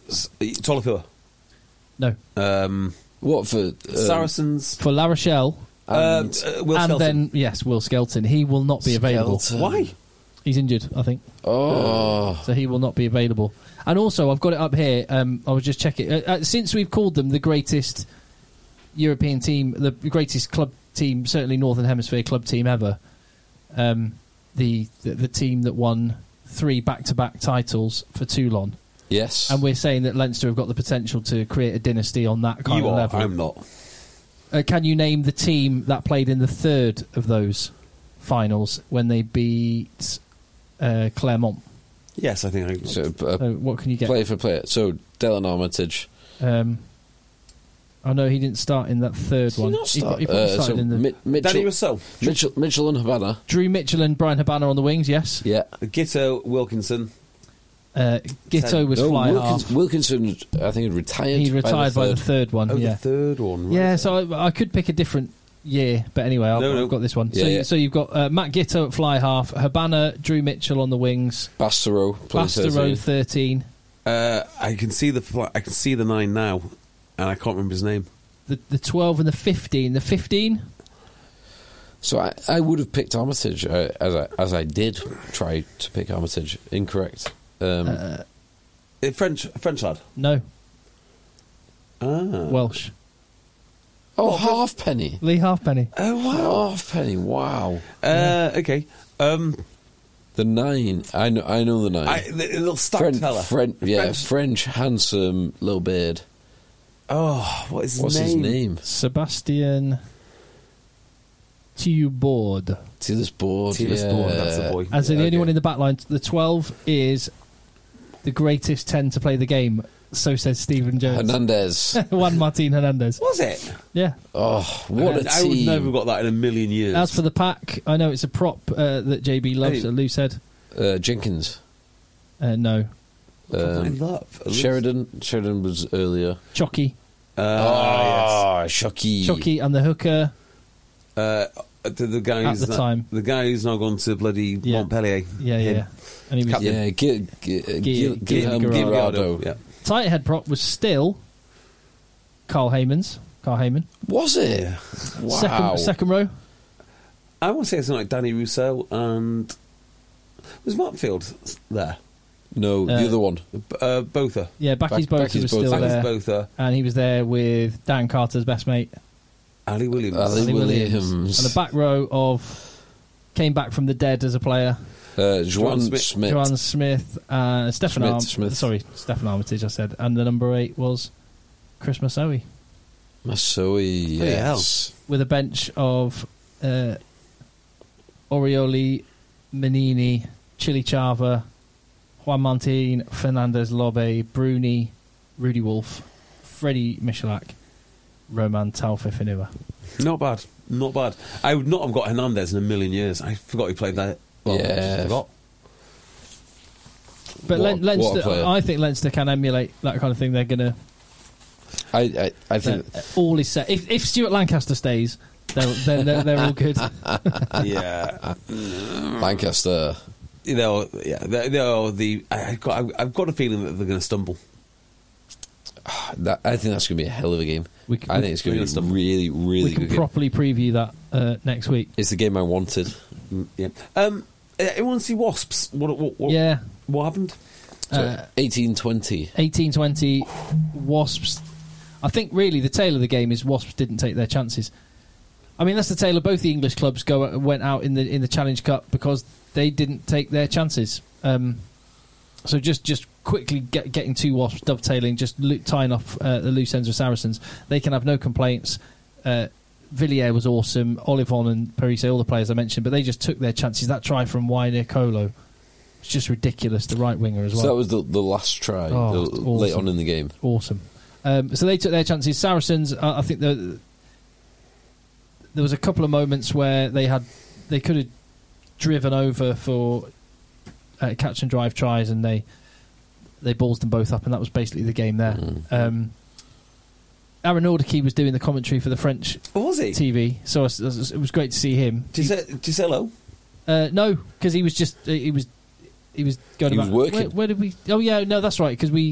Tolofua. No. Um, What for? Um, Saracens. For La Rochelle. Um, and- uh, Will and Skelton. then, yes, Will Skelton. He will not be available. Skelton. Why? He's injured, I think. Oh. So he will not be available. And also, I've got it up here. Um, I was just checking. Uh, uh, since we've called them the greatest European team, the greatest club team, certainly Northern Hemisphere club team ever, um, the, the the team that won three back-to-back titles for Toulon. Yes. And we're saying that Leinster have got the potential to create a dynasty on that kind You of are. level. I'm not. Uh, can you name the team that played in the third of those finals when they beat uh, Clermont? Yes, I think I. So, uh, Uh, what can you get? player for player. So, Dylan Armitage. Um, oh no, he didn't start in that third Did he one. not start? He, he probably Uh, started so in the Mi- Mitchell, Danny Rousseau. Mitchell, Mitchell and Havana. Drew Mitchell and Brian Habana on the wings. Yes, Yeah. Gitto Wilkinson. uh, Gitto was No, fly Wilkins, half. Wilkinson, I think, had retired. He retired by by the the third. third one. Oh, yeah, the third one. Right. yeah. So I, I could pick a different year, but anyway, I've, No, no. I've got this one. Yeah, so, yeah. so you've got uh, Matt Gitto at fly half, Habana, Drew Mitchell on the wings, Bastereau. played Bastereau thirteen. thirteen. Uh, I can see the fl- I can see the nine now, and I can't remember his name. The the twelve and the fifteen. The fifteen. So I, I would have picked Armitage, uh, as I as I did try to pick Armitage. Incorrect. Um, Uh, A French, a French lad. no, Ah. Welsh. oh, Halfpenny. Lee Halfpenny. Oh wow. Halfpenny. Wow. Uh, okay. Um, The nine. I know. I know the nine. I, the little stacked French, fella. French, yeah, French- French, handsome, little beard. Oh, what is his What's name? his name? Sebastian Tubord. See this board. Tilas yeah. Bourne, that's the boy. And so Yeah, the only okay. one in the back line, the twelve is the greatest ten to play the game. So says Stephen Jones. Hernandez. Juan Martin Hernandez. Was it? Yeah. Oh, what a I would team! never have got that in a million years. As for the pack, I know it's a prop uh, that J B loves, Hey. a loose head. Uh, Jenkins. Uh, no. I Um, love Sheridan. Sheridan was earlier. Chocky. Uh, Oh, Shocky. Chocky and the hooker. yes. Uh, the, the guy At who's the that- time. the guy who's now gone to bloody Yeah. Montpellier. Yeah, Him. yeah. And he was Captain. Yeah, Gil, Gil, Gil, Gil- Guilherme Gil- Guirado. Yeah. tight head prop was still Carl Heyman's. Carl Heyman. Was it? Yeah. Wow. Second, second row. I want to say something like Danny Rousseau and was Markfield there? No, Uh, the other one. Uh, Botha. Yeah, Backy's Back- Botha Backy's was still Botha. there. Back's Botha. And he was there with Dan Carter's best mate, Ali Williams. Ali Ali Williams. And the back row of came back from the dead as a player, Uh, Joan Joan Smith. Smith. Joanne Smith, uh, Stefan Smith, Arm- Smith. Sorry, Stefan Armitage. I said, and the number eight was Chris Masoe Masoe, Bloody hell. yes. with a bench of uh, Orioli, Menini, Chili Chava, Juan Martin, Fernandez Lobe, Bruni, Rudy Wolf, Freddie Michalak, Roman Taufefinua. Not bad. Not bad. I would not have got Hernandez in a million years. I forgot he played that. Well, I Yeah. just forgot. But What- Len- what a Leinster, player. I think Leinster can emulate that kind of thing. They're going to. I, I, I think All is set. If, if Stuart Lancaster stays, they're, they're, they're, they're all good. Yeah. Lancaster. You know, yeah. They're, they're the. I, I've, got, I've got a feeling that they're going to stumble. That, I think that's going to be a hell of a game. We can- I think it's going we to can be a stop. really, really we can good game. properly preview that uh, next week. It's the game I wanted. Mm, yeah. Um. uh, Everyone see Wasps? What? What? What, Yeah. what happened? So Uh, eighteen twenty. eighteen twenty, Wasps. I think really the tale of the game is Wasps didn't take their chances. I mean, that's the tale of both the English clubs go went out in the in the Challenge Cup because they didn't take their chances. Um, so just just quickly get, getting two Wasps dovetailing, just lo- tying off uh, the loose ends of Saracens. They can have no complaints. Uh, Villiers was awesome. Olivon and Parise, all the players I mentioned, but they just took their chances. That try from Waine Kolo, it's just ridiculous. The right winger as well. So that was the, the last try Oh, the, it's late awesome. on in the game. Awesome. Um, so they took their chances. Saracens, uh, I think the, there was a couple of moments where they had they could have driven over for uh, catch and drive tries, and they they ballsed them both up, and that was basically the game there. Mm. Um, Aaron Nordicki was doing the commentary for the French What was he? T V, so it was, it was great to see him. Gise- Giselo? Uh, no, because he was just he was he was going He about was working. Where, where did we? Oh yeah, no, that's right. Because we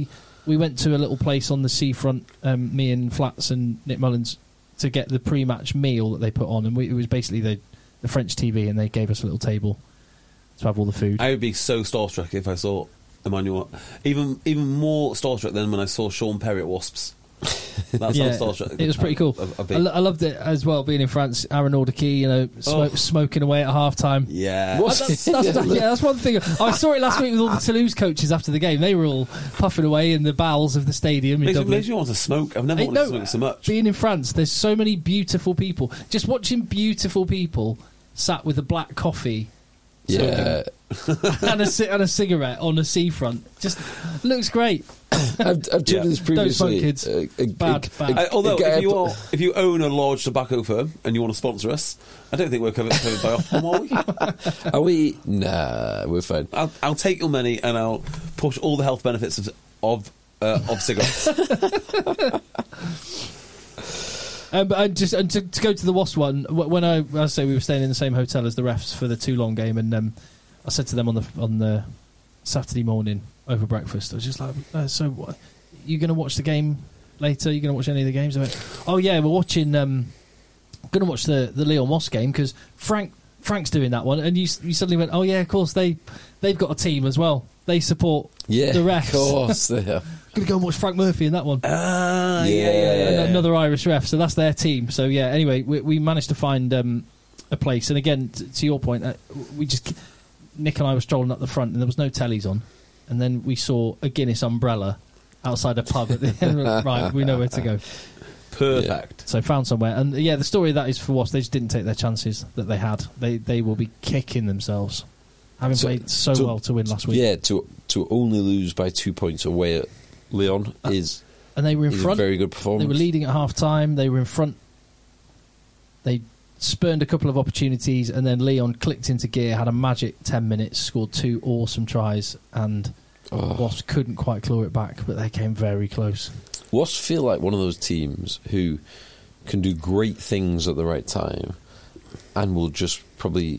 we went to a little place on the seafront, um, me and Flats and Nick Mullins, to get the pre-match meal that they put on, and we, it was basically the, the French T V, and they gave us a little table to have all the food. I would be so starstruck if I saw Emmanuel. Even even more starstruck than when I saw Sean Perry at Wasps. That's yeah, how starstruck. It was pretty cool. I, I, I, lo- I loved it as well, being in France. Aaron Orderkey, you know, smoke, Oh. smoking away at half time. Yeah. That's, that's, that's, yeah, that's one thing. I saw it last week with all the Toulouse coaches after the game. They were all puffing away in the bowels of the stadium in Makes, Dublin. makes you want to smoke. I've never Hey, wanted no, to smoke so much. Being in France, there's so many beautiful people. Just watching beautiful people sat with a black coffee Yeah, and a ci- and a cigarette on a seafront just looks great. I've, I've told Yeah. you this Don't smoke, previously. kids. Uh, a- Bad, a- bad. I, although, a guy if you, I- are, if you own a large tobacco firm and you want to sponsor us, I don't think we're covered, covered by Ofcom, are we? Are we? Nah, we're fine. I'll, I'll take your money and I'll push all the health benefits of of, uh, of cigarettes. Um, but and just and to, to go to the Wasp one, wh- when I, I say we were staying in the same hotel as the refs for the Toulon game, and um, I said to them on the on the Saturday morning over breakfast, I was just like, uh, "So, what, you going to watch the game later? You going to watch any of the games?" I went, "Oh yeah, we're watching. Um, going to watch the the Lyon Wasp game because Frank Frank's doing that one." And you you suddenly went, "Oh yeah, of course they they've got a team as well. They support Yeah, the refs." of course they are. Going to go and watch Frank Murphy in that one. Ah, yeah, Yeah. yeah, yeah. And another Irish ref, so that's their team. So yeah, anyway, we, we managed to find um, a place, and again, t- to your point, uh, we just Nick and I were strolling up the front, and there was no tellies on, and then we saw a Guinness umbrella outside a pub at the end. Right, we know where to go. Perfect. So found somewhere, and yeah, the story of that is for Wasps. They just didn't take their chances that they had. They they will be kicking themselves, having So- played so to- well to win last week. Yeah, to to only lose by two points away at Lyon is, And they were in is front. a very good performance. They were leading at half time. They were in front. They spurned a couple of opportunities, and then Leon clicked into gear, had a magic ten minutes, scored two awesome tries, and Oh. Wasps couldn't quite claw it back, but they came very close. Wasps feel like one of those teams who can do great things at the right time and will just probably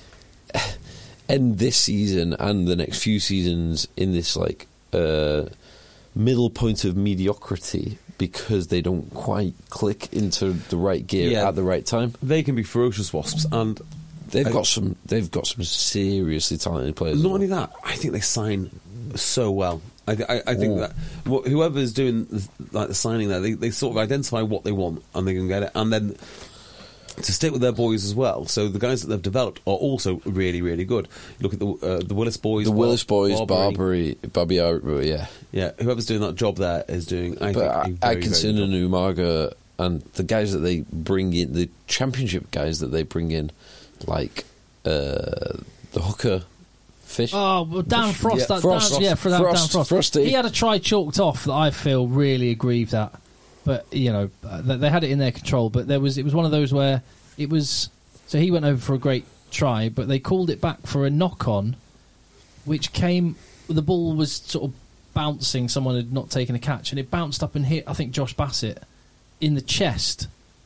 end this season and the next few seasons in this like uh, middle point of mediocrity because they don't quite click into the right gear Yeah. at the right time. They can be ferocious Wasps, and They've I- got some. They've got some seriously talented players. as not well. only that, I think they sign so well. I, th- I, I think Oh. that wh- whoever's doing the, like the signing there, they, they sort of identify what they want and they can get it, and then to stick with their boys as well. So the guys that they've developed are also really, really good. Look at the uh, the Willis boys, The Bar- Willis boys, Barbary. Barbary, Barbie, yeah. Yeah, whoever's doing that job there is doing. I But think, a very, Atkinson very and good job. Umaga and the guys that they bring in, the championship guys that they bring in, like uh, the hooker Fish. Oh, well, Dan Frost. Yeah, that, Frost. Dan, yeah, for that, Frost, Dan Frost. Frosty. He had a try chalked off that I feel really aggrieved at. But, you know, uh, they they had it in their control. But there was it was one of those where it was... So he went over for a great try, but they called it back for a knock-on, which came... The ball was sort of bouncing. Someone had not taken a catch, and it bounced up and hit, I think, Josh Bassett in the chest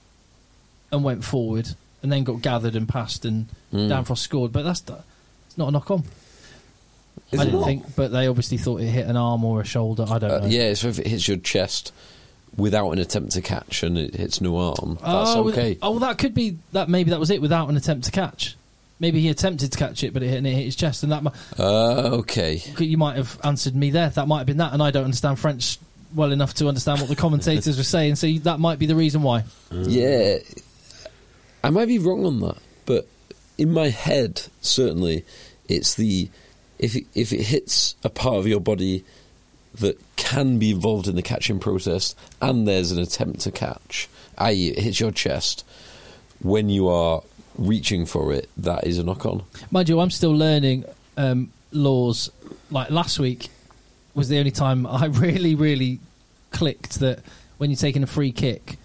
and went forward, and then got gathered and passed, and Mm. Dan Frost scored. But that's it's not a knock-on. Is I it didn't not? think, but they obviously thought it hit an arm or a shoulder. I don't Uh, know. yeah, so if it hits your chest without an attempt to catch and it hits no arm, that's oh, okay. Oh, well, that could be that. Maybe that was it without an attempt to catch. Maybe he attempted to catch it, but it hit, and it hit his chest, and that mi- Uh, okay. you might have answered me there. That might have been that, and I don't understand French well enough to understand what the commentators were saying. So that might be the reason why. Yeah, I might be wrong on that, but in my head, certainly, it's the if it, if it hits a part of your body that can be involved in the catching process, and there's an attempt to catch, that is, it hits your chest when you are reaching for it. That is a knock-on. Mind you, I'm still learning um, laws. Like last week was the only time I really, really clicked that when you're taking a free kick,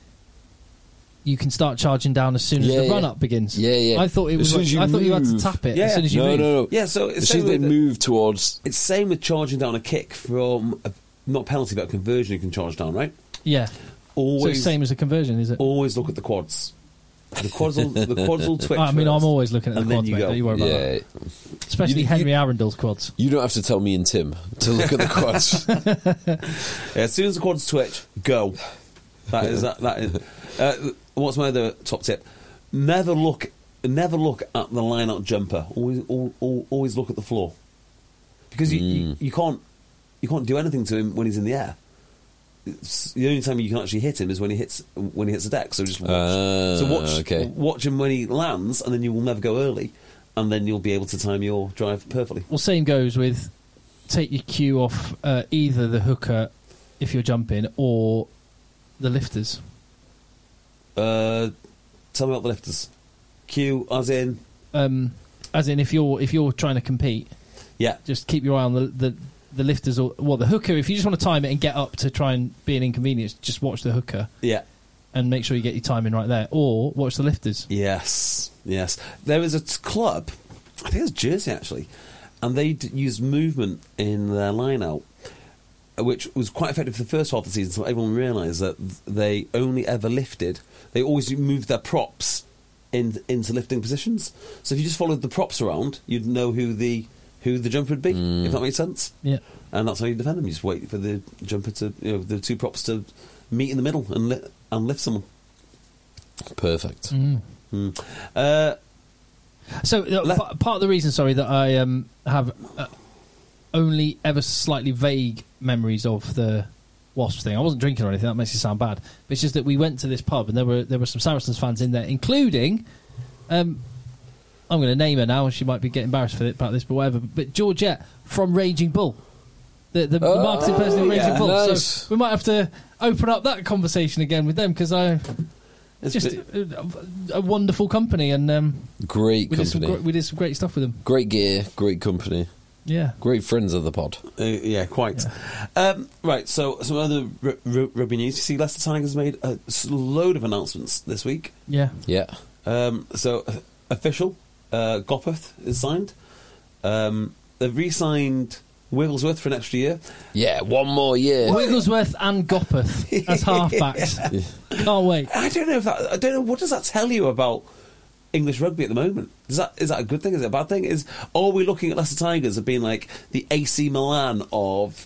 you can start charging down as soon as Yeah, the yeah. run up begins. Yeah, yeah. I thought it As was. soon as you I thought you had to move. tap it Yeah. as soon as you no, move. no, no. Yeah, so it's as soon as same they with- move towards, It's same with charging down a kick from a, not penalty but a conversion. You can charge down, right? Yeah. So Always, it's same as a conversion, is it? always look at the quads. The quads will, the quads will twitch. I mean, first, I'm always looking at the and then quads, you mate. go. Don't you worry about Yeah. that. Especially You- Henry you- Arundel's quads. You don't have to tell me and Tim to look at the quads. Yeah, as soon as the quads twitch, go. That is that. That is. Uh, what's my other top tip? Never look. Never look at the line-out jumper. Always, al- al- always look at the floor, because you, you, you can't you can't do anything to him when he's in the air. It's, the only time you can actually hit him is when he hits when he hits the deck. So just watch. Ah, so watch okay. watch him when he lands, and then you will never go early, and then you'll be able to time your drive perfectly. Well, same goes with take your cue off uh, either the hooker if you're jumping or the lifters. Uh, tell me about the lifters. Q as in Um, as in, if you're if you're trying to compete, yeah. just keep your eye on the the, the lifters or well the hooker. If you just want to time it and get up to try and be an inconvenience, just watch the hooker Yeah. and make sure you get your timing right there, or watch the lifters. Yes, yes. There was a t- club, I think it was Jersey actually, and they d- used movement in their line out, which was quite effective for the first half of the season, so everyone realised that th- they only ever lifted, they always moved their props in, into lifting positions. So if you just followed the props around, you'd know who the who the jumper would be, if that made sense. Yeah. And that's how you defend them. You just wait for the jumper to, you know, the two props to meet in the middle and, li- and lift someone. Perfect. Mm. Uh, So uh, Le- p- part of the reason, sorry, that I um, have uh, only ever slightly vague memories of the Wasps thing. I wasn't drinking or anything. That makes it sound bad. But it's just that we went to this pub and there were there were some Saracens fans in there, including. Um, I'm going to name her now, and she might be getting embarrassed for it about this, but whatever. But Georgette from Raging Bull, the the, Oh, the marketing person of Raging yeah, Bull. nice. So we might have to open up that conversation again with them because I. it's Just been- a, a wonderful company, and um, Great we did some company. gr- we did some great stuff with them. Great gear, great company. Yeah. Great friends of the pod. Uh, yeah, quite. Um, right, so some other r- r- rugby news. You see, Leicester Tigers made a s- load of announcements this week. Yeah. Yeah. Um, so, uh, official, uh, Gopperth is signed. Um, they've re-signed Wigglesworth for an extra year. Yeah, one more year. Wigglesworth and Gopperth as halfbacks. Can't wait. I don't know if that. I don't know. What does that tell you about English rugby at the moment? Is that is that a good thing? Is it a bad thing? Is are we looking at Leicester Tigers as being like the A C Milan of?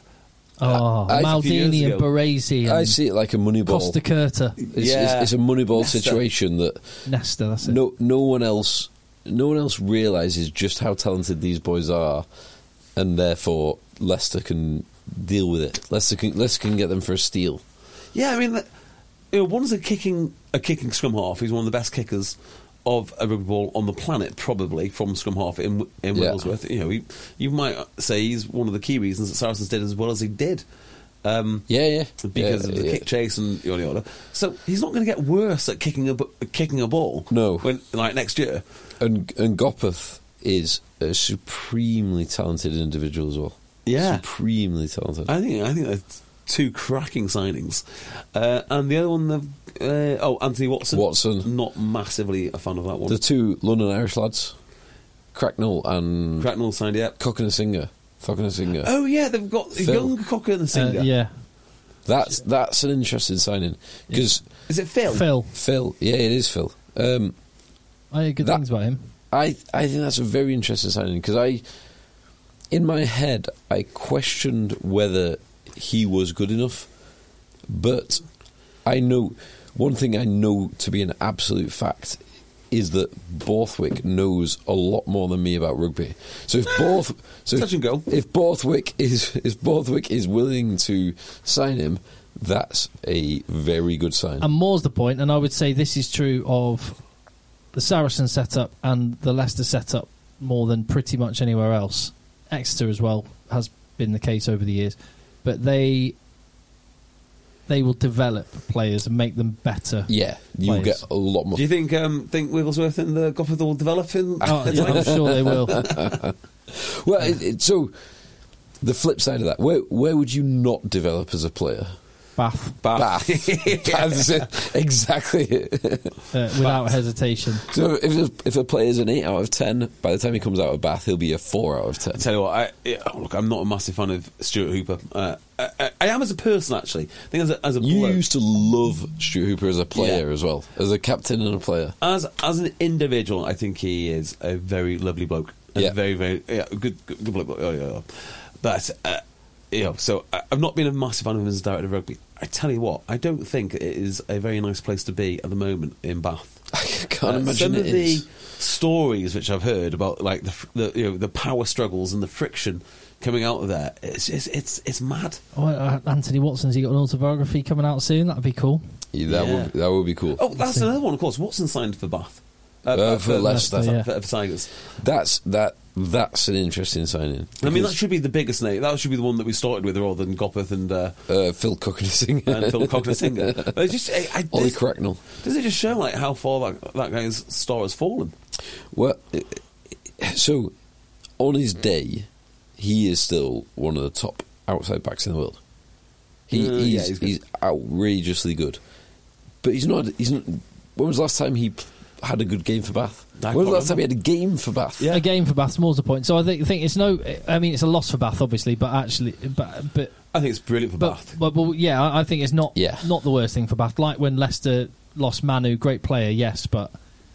Oh, I- a few years Maldini and ago. Baresi and I see it like a money ball. Costa Curta. It's, Yeah. it's, it's a money ball Nesta. situation that Nesta, that's it. no no one else no one else realizes just how talented these boys are, and therefore Leicester can deal with it. Leicester can Leicester can get them for a steal. Yeah, I mean, you know, one's a kicking a kicking scrum half. He's one of the best kickers of a rugby ball on the planet, probably from scrum half in in Yeah. Wigglesworth. You know, he, you might say he's one of the key reasons that Saracens did as well as he did. Um, Yeah, yeah. because Yeah, of the yeah. kick chase and yada yada. So he's not going to get worse at kicking a bu- kicking a ball. No. when like next year. And and Gopperth is a supremely talented individual as well. Yeah. Supremely talented. I think I think that's two cracking signings, uh, and the other one, the uh, oh Anthony Watson. Watson. Not massively a fan of that one. The two London Irish lads, Cracknell and Cracknell signed yet. Cocker and Singer. Cocker and Singer. Oh yeah, they've got Phil. young Cocker and the Uh, singer. yeah. That's that's an interesting signing because Is it Phil? Phil. Phil, yeah, it is Phil. Um, I heard good That- things about him. I I think that's a very interesting signing because I, in my head, I questioned whether he was good enough, but I know one thing I know to be an absolute fact is that Borthwick knows a lot more than me about rugby. So if Borth, so Touch and go. if Borthwick is if Borthwick is willing to sign him, that's a very good sign. And more's the point, and I would say this is true of the Saracen setup and the Leicester setup more than pretty much anywhere else. Exeter as well has been the case over the years, but they they will develop players and make them better. yeah, you players. get a lot more. Do you think um, think Wigglesworth and the Gopperth will develop in? Oh, yeah, I'm sure they will. Well, it, it, so the flip side of that, where where would you not develop as a player? Bath. Bath. Bath. That's it. Exactly it. Uh, without hesitation. So if a, if a player's an eight out of ten, by the time he comes out of Bath, he'll be a four out of ten. I tell you what, I, yeah, look, I'm not a massive fan of Stuart Hooper. Uh, I, I, I am as a person, actually. I think as a, as a You bloke, used to love Stuart Hooper as a player Yeah. as well, as a captain and a player. as as an individual, I think he is a very lovely bloke. And Yeah. very, very yeah, good, good, good bloke. Oh, yeah, yeah. But uh, you know, so I, I've not been a massive fan of him as a director of rugby. I tell you what, I don't think it is a very nice place to be at the moment in Bath. I can't Uh, imagine some it of the is. stories which I've heard about, like the, fr- the you know the power struggles and the friction coming out of there, it's it's it's, it's mad. Oh, uh, Anthony Watson's he got an autobiography coming out soon? That'd be cool. Yeah, that Yeah. would that would be cool. Oh, that's another one, of course. Watson signed for Bath. Uh, for Leicester. Leicester, yeah. for, for Tigers. That's that. That's an interesting signing. I mean, that Because, should be the biggest name. That should be the one that we started with, rather than Gopeth and uh, uh, Phil Cockney and Phil Cockney-Singer. But it just, I, I, Ollie this- Cracknell. does it just show like how far that that guy's star has fallen? Well, so on his day, he is still one of the top outside backs in the world. He, Uh, he's, yeah, he's he's, good. outrageously good, but he's not. He's not. When was the last time he p- had a good game for Bath? I When was the can't last time he had a game for Bath? Yeah. A game for Bath, more's the point. So I think, think it's no. I mean, it's a loss for Bath, obviously, but actually, but but I think it's brilliant for but, Bath. but, but yeah, I I think it's not Yeah. not the worst thing for Bath. Like when Leicester lost Manu, great player, yes, but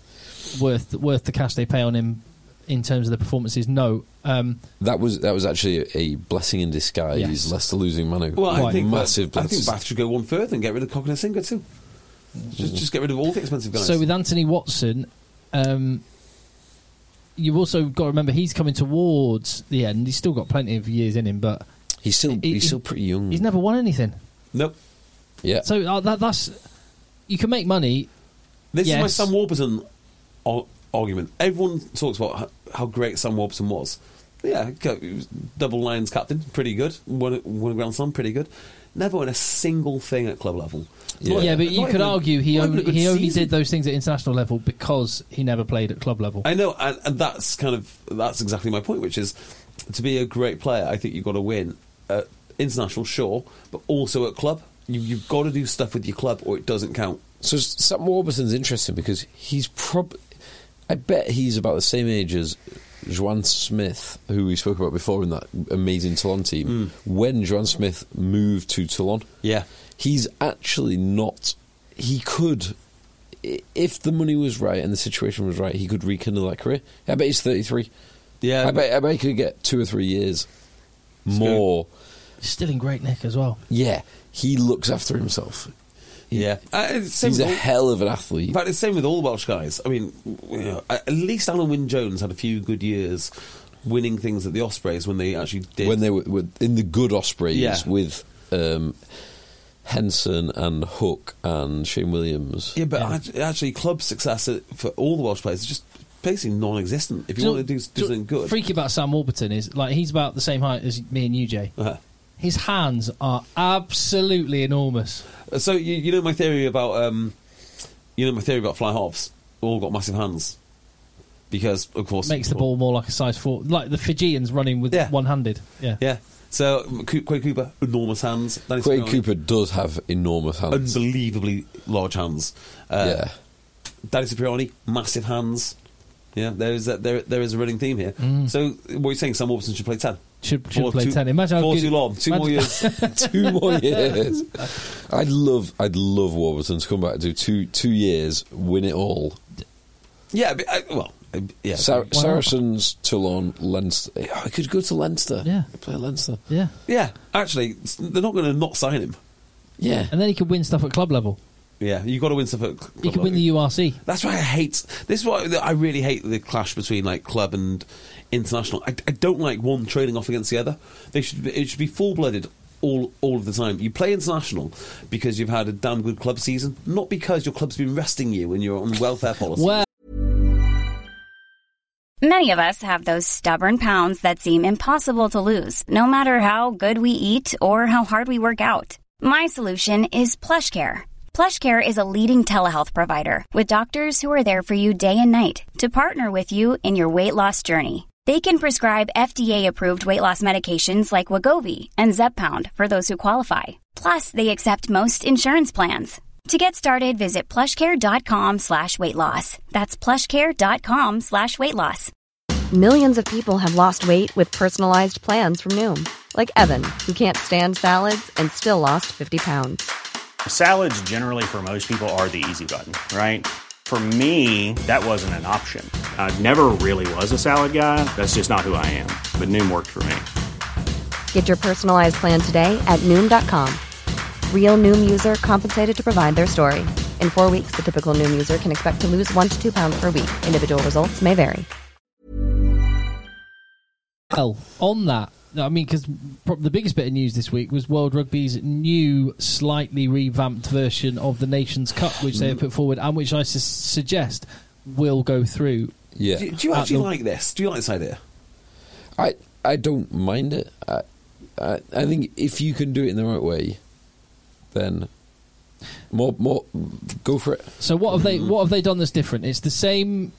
worth worth the cash they pay on him in terms of the performances, no. Um, That was that was actually a, a blessing in disguise. Yes. Leicester losing Manu. Well, I Quite. think massive. Bath, I think blessing. Bath should go one further and get rid of Cockney-Singer too. Just, just get rid of all the expensive guys. So with Anthony Watson, um, you've also got to remember he's coming towards the end. He's still got plenty of years in him, but He's still he- he's he- still pretty young. he's never won anything. nope. yeah. So uh, that, that's you can make money. This Yes. is my Sam Warburton ar- argument. Everyone talks about how, how great Sam Warburton was. Yeah, go- he was double Lions captain, pretty good. Won, won a Grand Slam, pretty good. Never won a single thing at club level. Yeah. Not- Yeah, but not you could even- argue he not even a only good he only season. did those things at international level because he never played at club level. I know, and, and that's kind of that's exactly my point, which is to be a great player, I think you've got to win at international, sure, but also at club. You, you've got to do stuff with your club, or it doesn't count. So Sam Warburton's interesting because he's prob. I bet he's about the same age as Joan Smith, who we spoke about before in that amazing Toulon team. When Joan Smith moved to Toulon, Yeah. he's actually not. He could, i- if the money was right and the situation was right, he could rekindle that career. I bet he's thirty-three. Yeah, I bet. I bet he could get two or three years more. Still in great nick as well. Yeah, he looks after himself. yeah. Uh, it's same He's with a all- hell of an athlete. In fact, it's the same with all Welsh guys. I mean, you know, at least Alan Wynne-Jones had a few good years winning things at the Ospreys when they actually did. When they were, were in the good Ospreys Yeah. with um, Henson and Hook and Shane Williams. yeah, but Yeah. act- actually, club success for all the Welsh players is just basically non-existent. If you So- want to do, do so something good, Freaky about Sam Warburton is like he's about the same height as me and you, Jay. Uh-huh. His hands are absolutely enormous. So you, you know my theory about um, you know my theory about fly halves. All got massive hands because, of course, Makes the ball more like a size four, like the Fijians running with Yeah. one-handed. Yeah. Yeah. So Qu- Quade Cooper, enormous hands. Danny Quade Cipriani, Cooper does have enormous hands. unbelievably large hands. Uh, yeah. Danny Cipriani, massive hands. Yeah, there is a, there there is a running theme here. So what are you saying? Sam Warburton should play ten. Should, should For play too- ten. Imagine how for good, too long. Two more imagine- years. Two more years. I'd love, I'd love Warburton to come back and do two two years, win it all. Yeah, but, uh, well, uh, yeah. Sar- not? Saracens, Toulon, Leinster. Oh, I could go to Leinster. Yeah. Play at Leinster. Yeah. yeah, actually, s- they're not going to not sign him. Yeah. And then he could win stuff at club level. Yeah, you've got to win stuff at club He could win level. the U R C. That's why I hate. This is why I really hate the clash between like club and international. I, I don't like one trading off against the other. They should. Be, it should be full blooded all all of the time. You play international because you've had a damn good club season, not because your club's been resting you and you're on welfare policy. Well, Many of us have those stubborn pounds that seem impossible to lose, no matter how good we eat or how hard we work out. My solution is PlushCare. PlushCare is a leading telehealth provider with doctors who are there for you day and night to partner with you in your weight loss journey. They can prescribe F D A-approved weight loss medications like Wegovy and Zepbound for those who qualify. Plus, they accept most insurance plans. To get started, visit plushcare.com slash weight loss. That's plushcare.com slash weight loss. Millions of people have lost weight with personalized plans from Noom. Like Evan, who can't stand salads and still lost fifty pounds. Salads generally for most people are the easy button, right? For me, that wasn't an option. I never really was a salad guy. That's just not who I am. But Noom worked for me. Get your personalized plan today at Noom dot com. Real Noom user compensated to provide their story. In four weeks, the typical Noom user can expect to lose one to two pounds per week. Individual results may vary. Well, on that, I mean, because the biggest bit of news this week was World Rugby's new, slightly revamped version of the Nations Cup, which they have put forward, and which I su- suggest will go through. Yeah. Do, do you actually the, like this? Do you like this idea? I I don't mind it. I, I I think if you can do it in the right way, then more more go for it. So what have they what have they done that's different? It's the same.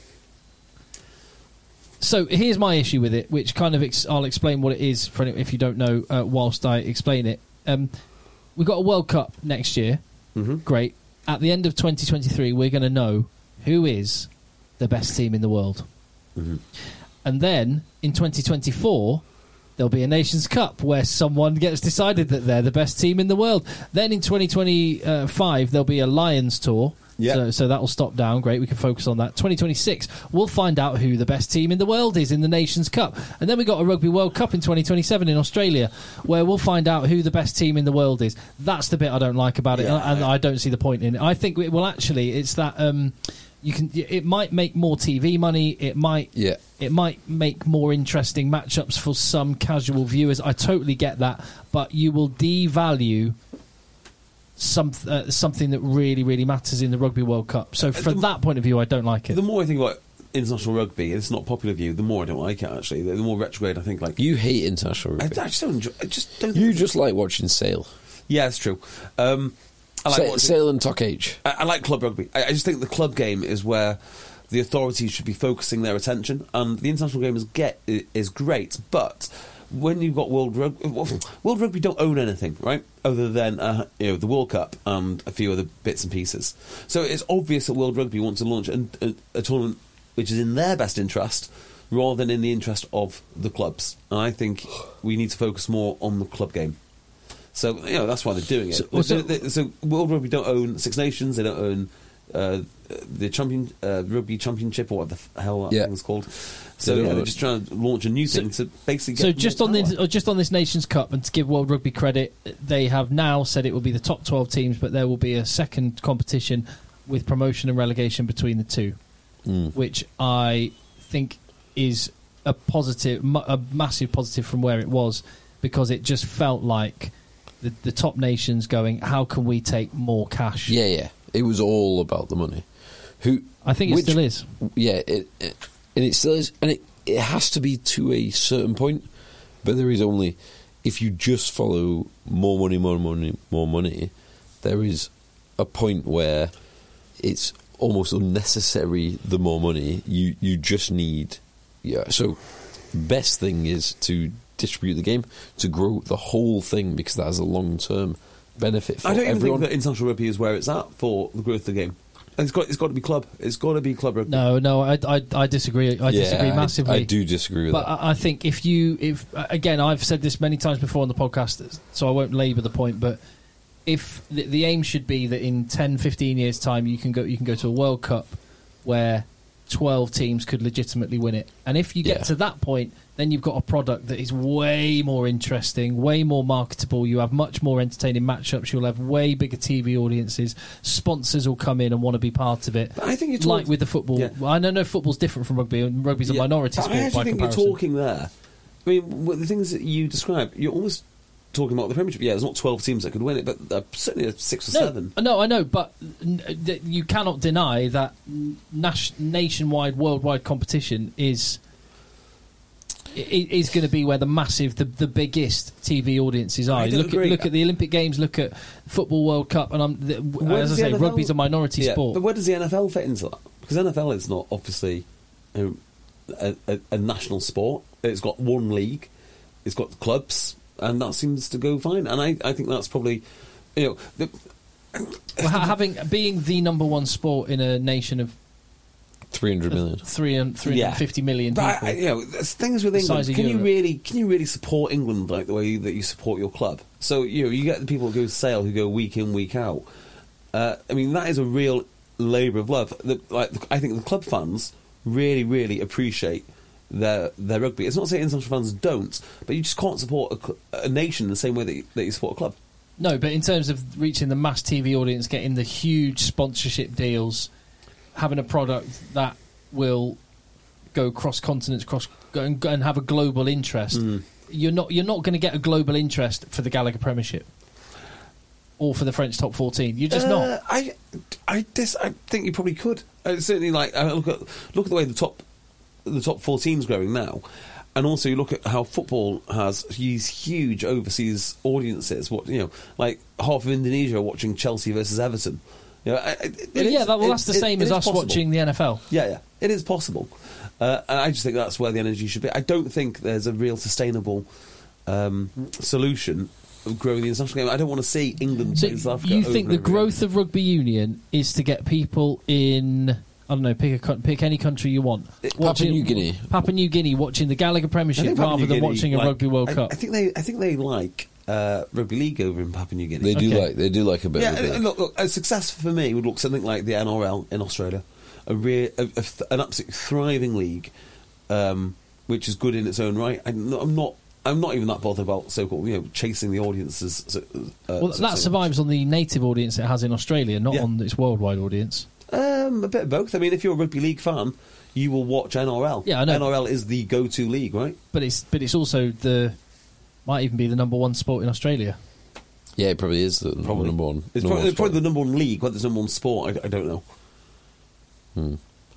So here's my issue with it, which kind of ex- I'll explain what it is for if you don't know uh, whilst I explain it. Um, we've got a World Cup next year. Mm-hmm. Great. At the end of twenty twenty-three, we're going to know who is the best team in the world. Mm-hmm. And then in twenty twenty-four, there'll be a Nations Cup where someone gets decided that they're the best team in the world. Then in twenty twenty-five, there'll be a Lions Tour. Yeah. So, so that will stop down. Great, we can focus on that. twenty twenty-six, we'll find out who the best team in the world is in the Nations Cup. And then we got a Rugby World Cup in twenty twenty-seven in Australia, where we'll find out who the best team in the world is. That's the bit I don't like about it, Yeah. and I don't see the point in it. I think it will actually, it's that um, you can. It might make more T V money. It might. Yeah. It might make more interesting matchups for some casual viewers. I totally get that, but you will devalue some uh, something that really, really matters in the Rugby World Cup. So from the, that point of view, I don't like it. The more I think about international rugby, it's not a popular view, the more I don't like it, actually. The, the more retrograde I think, like... You hate international rugby. I, I just don't enjoy... I just don't... You just like watching Sale. Yeah, it's true. Um, I like Sa- watching, Sale and Talk Age. I, I like club rugby. I, I just think the club game is where the authorities should be focusing their attention, and the international game is get is great, but... When you've got World Rugby, World Rugby don't own anything, right? Other than uh, you know the World Cup and a few other bits and pieces. So it's obvious that World Rugby wants to launch a, a, a tournament which is in their best interest, rather than in the interest of the clubs. And I think we need to focus more on the club game. So you know that's why they're doing it. So, So, so, they, they, so World Rugby don't own Six Nations. They don't own uh, the champion uh, Rugby Championship, or what the f- hell that Yeah. thing's called. So They yeah, don't they're own- just trying to launch a new So- thing to basically get So just more on power. this, uh, just on this Nations Cup, and to give World Rugby credit, they have now said it will be the top twelve teams, but there will be a second competition with promotion and relegation between the two, Mm. which I think is a positive, mu- a massive positive from where it was, because it just felt like the, the top nations going, how can we take more cash? Yeah, yeah. It was all about the money. Who? I think it which- still is. Yeah, it, it, and it still is, and it, it has to be to a certain point. But there is only, if you just follow more money, more money, more money, there is a point where it's almost unnecessary. The more money you you just need, yeah. So, best thing is to distribute the game, to grow the whole thing, because that has a long term benefit for I don't even everyone. think that international rugby is where it's at for the growth of the game. It's got it's got to be club. It's got to be club rugby. No, no, I, I, I disagree. I Yeah, disagree I- massively. I do disagree with But that. I I think if you, if again, I've said this many times before on the podcast, so I won't labour the point. But if the, the aim should be that in ten, fifteen years' time, you can go, you can go to a World Cup where twelve teams could legitimately win it, and if you get Yeah. to that point, then you've got a product that is way more interesting, way more marketable. You have much more entertaining matchups. You'll have way bigger T V audiences. Sponsors will come in and want to be part of it. But I think you're like talking- with the football. Yeah. Well, I don't know if football's different from rugby, and rugby's a Yeah, minority but sport I actually by think comparison. you're talking there. I mean, what the things that you describe, you're almost talking about the Premiership. Yeah, there's not twelve teams that could win it, but uh, certainly six or No, seven. no, I know, but n- th- you cannot deny that nas- nationwide, worldwide competition is i- is going to be where the massive, the, the biggest T V audiences are. I You don't look agree. at look at the Olympic Games, look at Football World Cup, and I'm, the, Where as I does the say, N F L rugby's a minority Yeah, sport. But where does the N F L fit into that? Because N F L is not obviously you know, a, a, a national sport. It's got one league, it's got clubs, and that seems to go fine. And I, I think that's probably, you know, the, well, ha- having being the number one sport in a nation of three hundred million, three hundred fifty million people. But I, you know, there's things with The England. size of Can you Europe. really, can you really support England like the way that you support your club? So you know, you get the people who go to Sale who go week in, week out. Uh, I mean, that is a real labour of love. The, like, I think the club fans really, really appreciate their their rugby. It's not saying international fans don't, but you just can't support a, cl- a nation the same way that you, that you support a club. No, but in terms of reaching the mass T V audience, getting the huge sponsorship deals, having a product that will go cross continents, cross go and, go and have a global interest, Mm. you're not you're not going to get a global interest for the Gallagher Premiership or for the French top fourteen. You're just Uh, not. I, I, dis, I think you probably could. Uh, certainly, like I look at look at the way the top the top fourteen is growing now, and also you look at how football has these huge overseas audiences. What you know, like half of Indonesia watching Chelsea versus Everton. You know, I- I- it Well, is- yeah, that, well, it- that's the it- same it as is us possible. watching the N F L. Yeah, yeah, it is possible. Uh, and I just think that's where the energy should be. I don't think there's a real sustainable um, solution of growing the international game. I don't want to see England So play South Africa you over think and the over again. growth of rugby union is to get people in? I don't know. Pick a co- pick any country you want. Papua New Guinea. Papua New Guinea, watching the Gallagher I Premiership think Papua rather New than Guinea, watching a like, Rugby World I, Cup. I think they, I think they like uh, rugby league over in Papua New Guinea. They do Okay. like they do like a bit. yeah, of a and- bit. and look, look, a success for me would look something like the N R L in Australia, a, real, a, a th- an absolutely thriving league, um, which is good in its own right. I'm not, I'm not, I'm not even that bothered about so-called, you know, chasing the audiences. Uh, Well, so- that so survives on the native audience it has in Australia, not Yeah. on its worldwide audience. Um, a bit of both. I mean, if you're a rugby league fan, you will watch N R L. Yeah, I know. N R L is the go-to league, right? But it's but it's also the might even be the number one sport in Australia. Yeah, it probably is the Probably number one. It's, number probably, one it's probably spot. the number one league. Whether it's number one sport, I, I don't know. Hmm.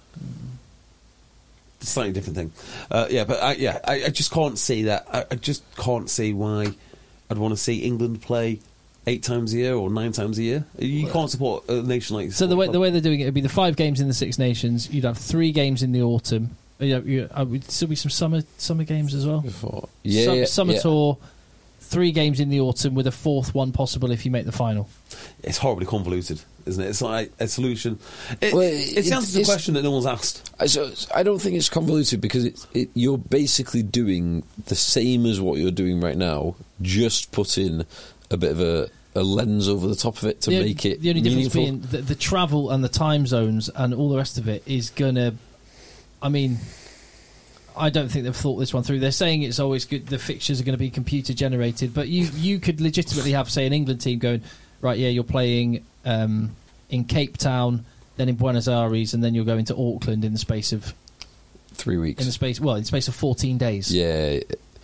It's a slightly different thing. Uh, yeah, but I, yeah, I, I just can't see that. I, I just can't see why I'd want to see England play eight times a year or nine times a year. You can't support a nation like. So the way the way they're doing it would be the five games in the Six Nations. You'd have three games in the autumn. You know, you, uh, would still be some summer summer games as well. Before. Yeah, Sum- yeah, summer yeah. tour. Three games in the autumn with a fourth one possible if you make the final. It's horribly convoluted, isn't it? It's like a solution. It, Well, it's it- the answer to the it's- question that no one's asked. I, so, I don't think it's convoluted because it, it, you're basically doing the same as what you're doing right now, just put in a bit of a, a lens over the top of it to the, make it the only difference meaningful. being the, the travel and the time zones and all the rest of it is gonna. I mean, I don't think they've thought this one through. They're saying it's always good. The fixtures are going to be computer generated, but you you could legitimately have, say, an England team going, right, yeah, you're playing um, in Cape Town, then in Buenos Aires, and then you're going to Auckland in the space of Three weeks. in the space well in the space of fourteen days. Yeah,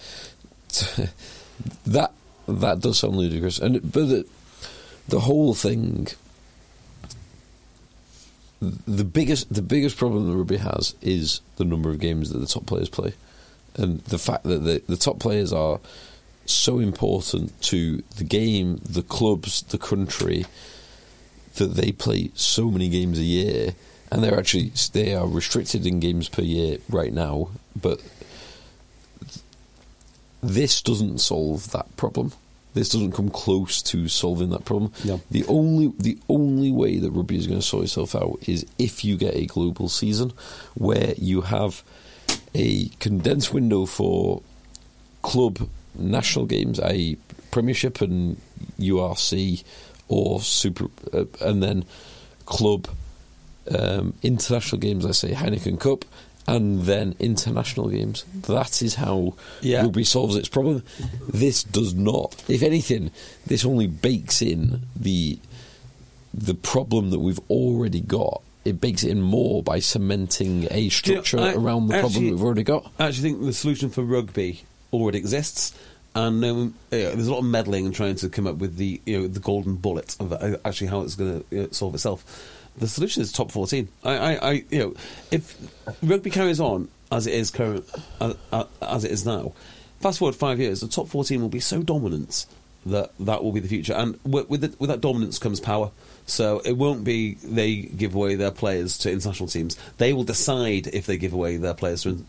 that that does sound ludicrous, and but the, the whole thing, the biggest the biggest problem that rugby has is the number of games that the top players play, and the fact that the, the top players are so important to the game, the clubs, the country, that they play so many games a year, and they're actually they are restricted in games per year right now, but this doesn't solve that problem. This doesn't come close to solving that problem. No. The only the only way that rugby is going to sort itself out is if you get a global season where you have a condensed window for club national games, that is. Premiership and U R C or Super, uh, and then club um, international games, let's say Heineken Cup, and then international games. That is how Yeah. rugby solves its problem. This does not. If anything, this only bakes in the the problem that we've already got. It bakes it in more by cementing a Do you know, structure I- around the problem actually- that we've already got. I actually think the solution for rugby already exists, and um, yeah, there's a lot of meddling and trying to come up with the you know the golden bullet of uh, actually how it's going to you know, solve itself. The solution is top fourteen. I, I, I, you know, if rugby carries on as it is current, uh, uh, as it is now, fast forward five years, the top fourteen will be so dominant that that will be the future. And with with, the, with that dominance comes power. So it won't be they give away their players to international teams. They will decide if they give away their players to,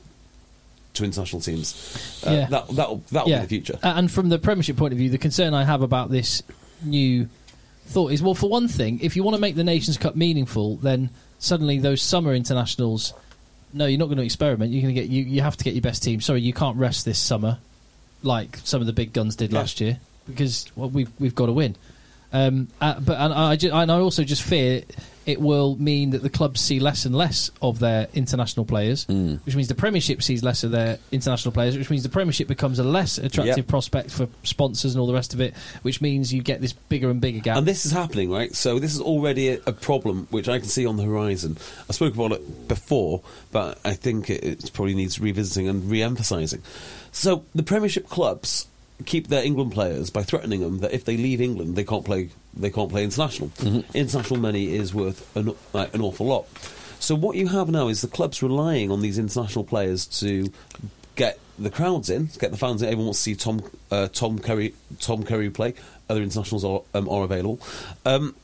to international teams. Uh, Yeah. That that'll that'll Yeah. be the future. Uh, And from the Premiership point of view, the concern I have about this new thought is, well, for one thing, if you want to make the Nations Cup meaningful, then suddenly those summer internationals, no, you're not going to experiment. You're going to get you. You have to get your best team. Sorry, you can't rest this summer like some of the big guns did Yeah. last year because well, we've we've got to win. Um, uh, but and I, ju- and I also just fear it will mean that the clubs see less and less of their international players, Mm. which means the Premiership sees less of their international players, which means the Premiership becomes a less attractive Yep. prospect for sponsors and all the rest of it, which means you get this bigger and bigger gap. And this is happening, right? So this is already a, a problem which I can see on the horizon. I spoke about it before, but I think it, it probably needs revisiting and re-emphasising. So the Premiership clubs keep their England players by threatening them that if they leave England, they can't play. They can't play international. Mm-hmm. International money is worth an, like, an awful lot. So what you have now is the clubs relying on these international players to get the crowds in, get the fans in. Everyone wants to see Tom uh, Tom Curry Tom Curry play. Other internationals are, um, are available. Um,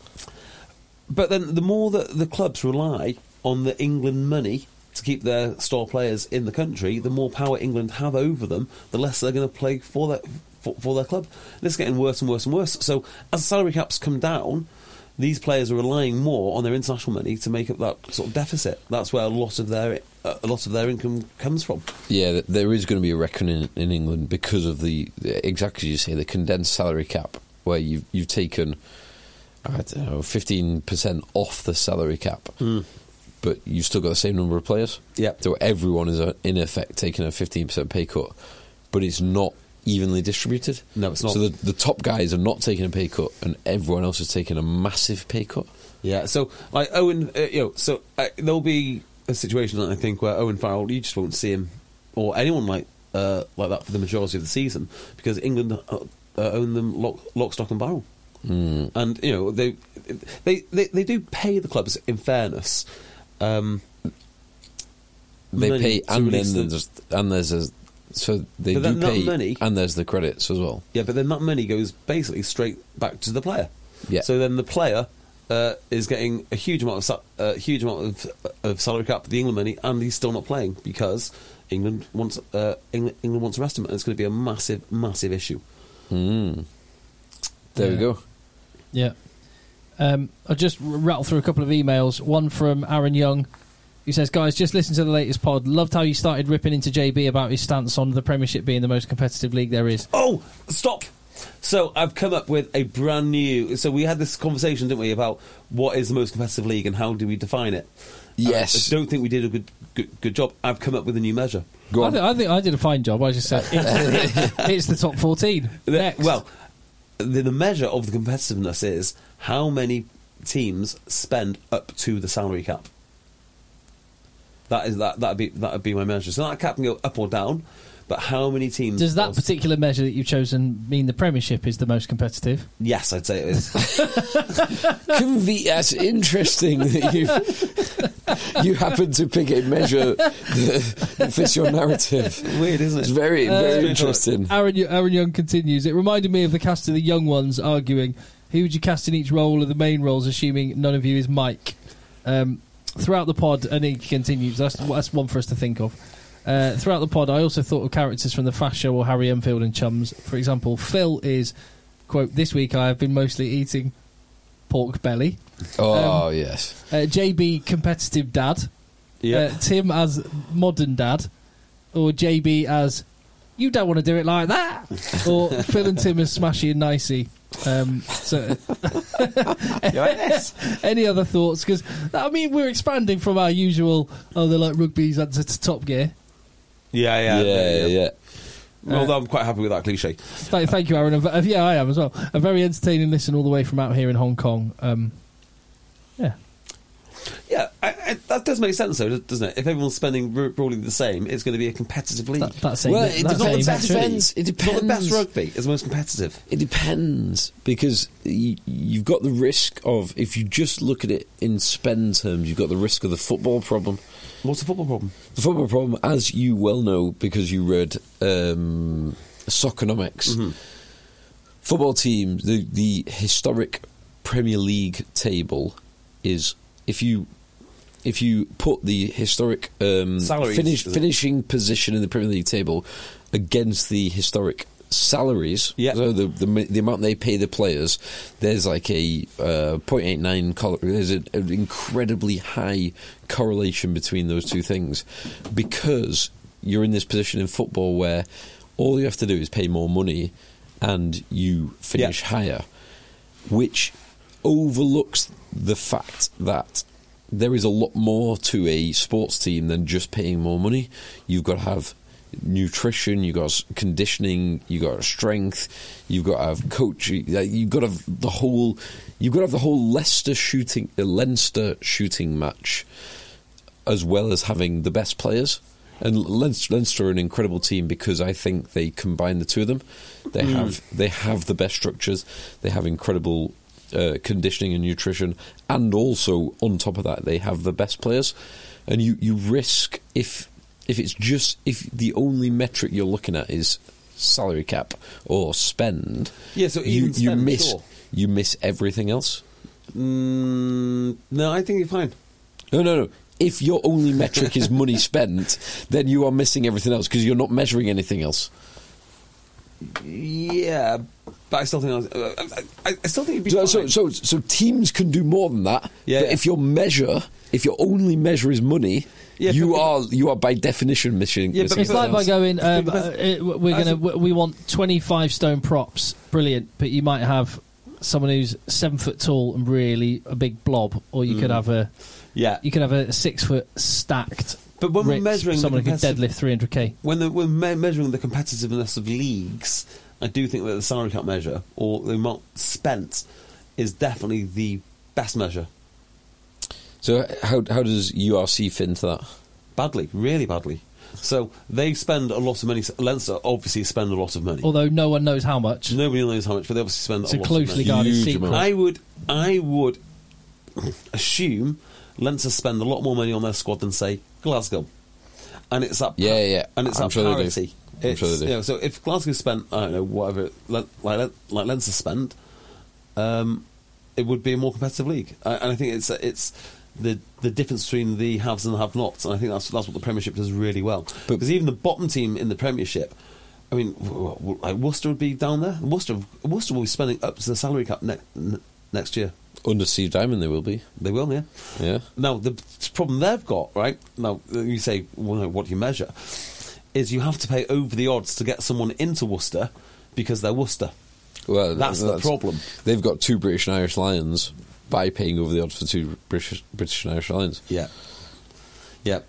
but then the more that the clubs rely on the England money to keep their star players in the country, the more power England have over them, the less they're going to play for their, for, for their club. This is getting worse and worse and worse. So as salary caps come down, these players are relying more on their international money to make up that sort of deficit. That's where a lot of their uh, a lot of their income comes from. Yeah, th- there is going to be a reckoning in England because of the, exactly as you say, the condensed salary cap, where you've, you've taken, I don't know, fifteen percent off the salary cap. Mm. But you've still got the same number of players. Yep. So everyone is, uh, in effect, taking a fifteen percent pay cut, but it's not evenly distributed. No, it's not. So the, the top guys are not taking a pay cut, and everyone else is taking a massive pay cut. Yeah, so like Owen, uh, you know, so uh, there'll be a situation I think where Owen Farrell, you just won't see him or anyone like uh, like that for the majority of the season because England uh, uh, own them lock, lock, stock, and barrel. Mm. And you know they, they they they do pay the clubs in fairness. Um, They money pay, to and then release them. there's and there's a, so they But do then that pay, money- and there's the credits as well. Yeah, but then that money goes basically straight back to the player. Yeah. So then the player uh, is getting a huge amount of sa- uh, huge amount of, of salary cap, the England money, and he's still not playing because England wants uh, England, England wants to rest him, and it's going to be a massive, massive issue. Mm. There Yeah. we go. Yeah. Um, I'll just r- rattle through a couple of emails. One from Aaron Young, who says, guys, just listen to the latest pod. Loved how you started ripping into J B about his stance on the Premiership being the most competitive league there is. Oh, stop! So I've come up with a brand new. So we had this conversation, didn't we, about what is the most competitive league and how do we define it? Yes. I don't think we did a good good, good job. I've come up with a new measure. Go I, on. th- I think I did a fine job. I just said it's, it's the top fourteen. The- Next. Well, the, the measure of the competitiveness is how many teams spend up to the salary cap. That is that that'd be that'd be my measure. So that cap can go up or down, but how many teams? does that are- particular measure that you've chosen mean the Premiership is the most competitive? Yes, I'd say it is. Conve- that's interesting that you you happen to pick a measure that, that fits your narrative. Weird, isn't It's it? very, very Uh, interesting. Aaron, Aaron Young continues. It reminded me of the cast of the young ones arguing who would you cast in each role of the main roles, assuming none of you is Mike. Um, throughout the pod, and he continues. That's that's one for us to think of. Uh, throughout the pod, I also thought of characters from the Fast Show or Harry Enfield and Chums. For example, Phil is, quote, this week I have been mostly eating pork belly. Oh, Um, yes. Uh, J B, competitive dad. Yeah. Uh, Tim as modern dad. Or J B as, you don't want to do it like that. Or Phil and Tim as smashy and nicey. Um, so, any other thoughts? Because I mean, we're expanding from our usual. Oh, they're like rugby's answer to Top Gear. yeah, yeah, Yeah, yeah. Well, I'm quite happy with that cliche. Th- thank you, Aaron. A v- yeah, I am as well. A very entertaining listen all the way from out here in Hong Kong. Um, yeah, Yeah, I, I, that does make sense, though, doesn't it? If everyone's spending bro- broadly the same, it's going to be a competitive league. that, that's a, Well, that's it Not the a depends. best metric. Depends. It It's not the best depends. rugby. It's the most competitive. It depends because you, you've got the risk of, if you just look at it in spend terms, you've got the risk of the football problem. What's the football problem? The football problem, as you well know because you read um, Soccernomics, Mm-hmm. football teams, the the historic Premier League table is if you if you put the historic um, Salaries, finish, is it? finishing position in the Premier League table against the historic salaries, Yeah. so the, the the amount they pay the players, there's like a uh, zero point eight nine. Col- there's a, an incredibly high correlation between those two things, because you're in this position in football where all you have to do is pay more money, and you finish Yeah. higher, which overlooks the fact that there is a lot more to a sports team than just paying more money. You've got to have nutrition, you've got conditioning, you've got strength, you've got to have coaching, you've got to have the whole, you've got to have the whole Leicester shooting, uh, Leinster shooting match, as well as having the best players. And Leinster, Leinster are an incredible team because I think they combine the two of them. They Mm. have they have the best structures. They have incredible uh, conditioning and nutrition, and also on top of that, they have the best players. And you, you risk if if it's just if the only metric you're looking at is salary cap or spend. Yeah, so you, even you spend, miss sure. you miss everything else. Mm, no, I think you're fine. No, no, no. If your only metric is money spent, then you are missing everything else because you're not measuring anything else. Yeah, but I still think I, was, uh, I, I still think it'd be So, fine. so, so, so teams can do more than that. Yeah, but yeah. if your measure, if your only measure is money, Yeah, you but- are you are by definition missing. Yeah, missing but- It's like by everything going, else. um, But- uh, it- we're as gonna, a- we want twenty-five stone props, brilliant. But you might have someone who's seven foot tall and really a big blob, or you could have a, yeah. you could have a six foot stacked. But when we're Ritz, measuring the someone who could competitive- deadlift three hundred k. When the, we're me- measuring the competitiveness of leagues, I do think that the salary cap measure, or the amount spent, is definitely the best measure. So how how does U R C fit into that? Badly, really badly. So they spend a lot of money. Leinster obviously spend a lot of money. Although no one knows how much. Nobody knows how much, but they obviously spend It's a a lot closely of money. guarded Huge secret. amount. I would, I would assume Leinster spend a lot more money on their squad than say Glasgow, and it's that. Yeah, yeah, and it's I'm that sure they do. parity. I'm It's, sure they do. You know, so if Glasgow spent, I don't know, whatever, like like, like Leinster spent, um, it would be a more competitive league. I, and I think it's it's the the difference between the haves and the have-nots, and I think that's that's what the Premiership does really well. But- Because even the bottom team in the Premiership, I mean, w- w- like Worcester would be down there. Worcester, Worcester will be spending up to the salary cap ne- n- next year. Under Steve Diamond, they will be. They will, yeah. Yeah. Now, the problem they've got, right, now, you say, well, what do you measure? Is you have to pay over the odds to get someone into Worcester because they're Worcester. Well, That's the problem. They've got two British and Irish Lions by paying over the odds for two British British and Irish Lions. Yeah. Yeah.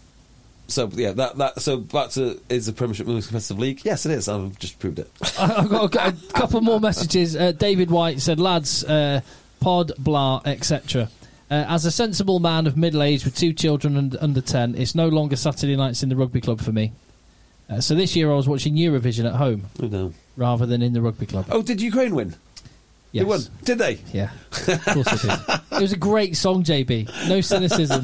So, yeah, that, that so back to, is the Premiership the most competitive league? Yes, it is. I've just proved it. I've got a, a couple more messages. Uh, David White said, lads, uh, pod, blah, et cetera. Uh, as a sensible man of middle age with two children and under ten, it's no longer Saturday nights in the rugby club for me. Uh, so this year I was watching Eurovision at home Oh, no. rather than in the rugby club. Oh, did Ukraine win? yes. They won. Did they? Yeah, of course it did. It was a great song, J B. No cynicism.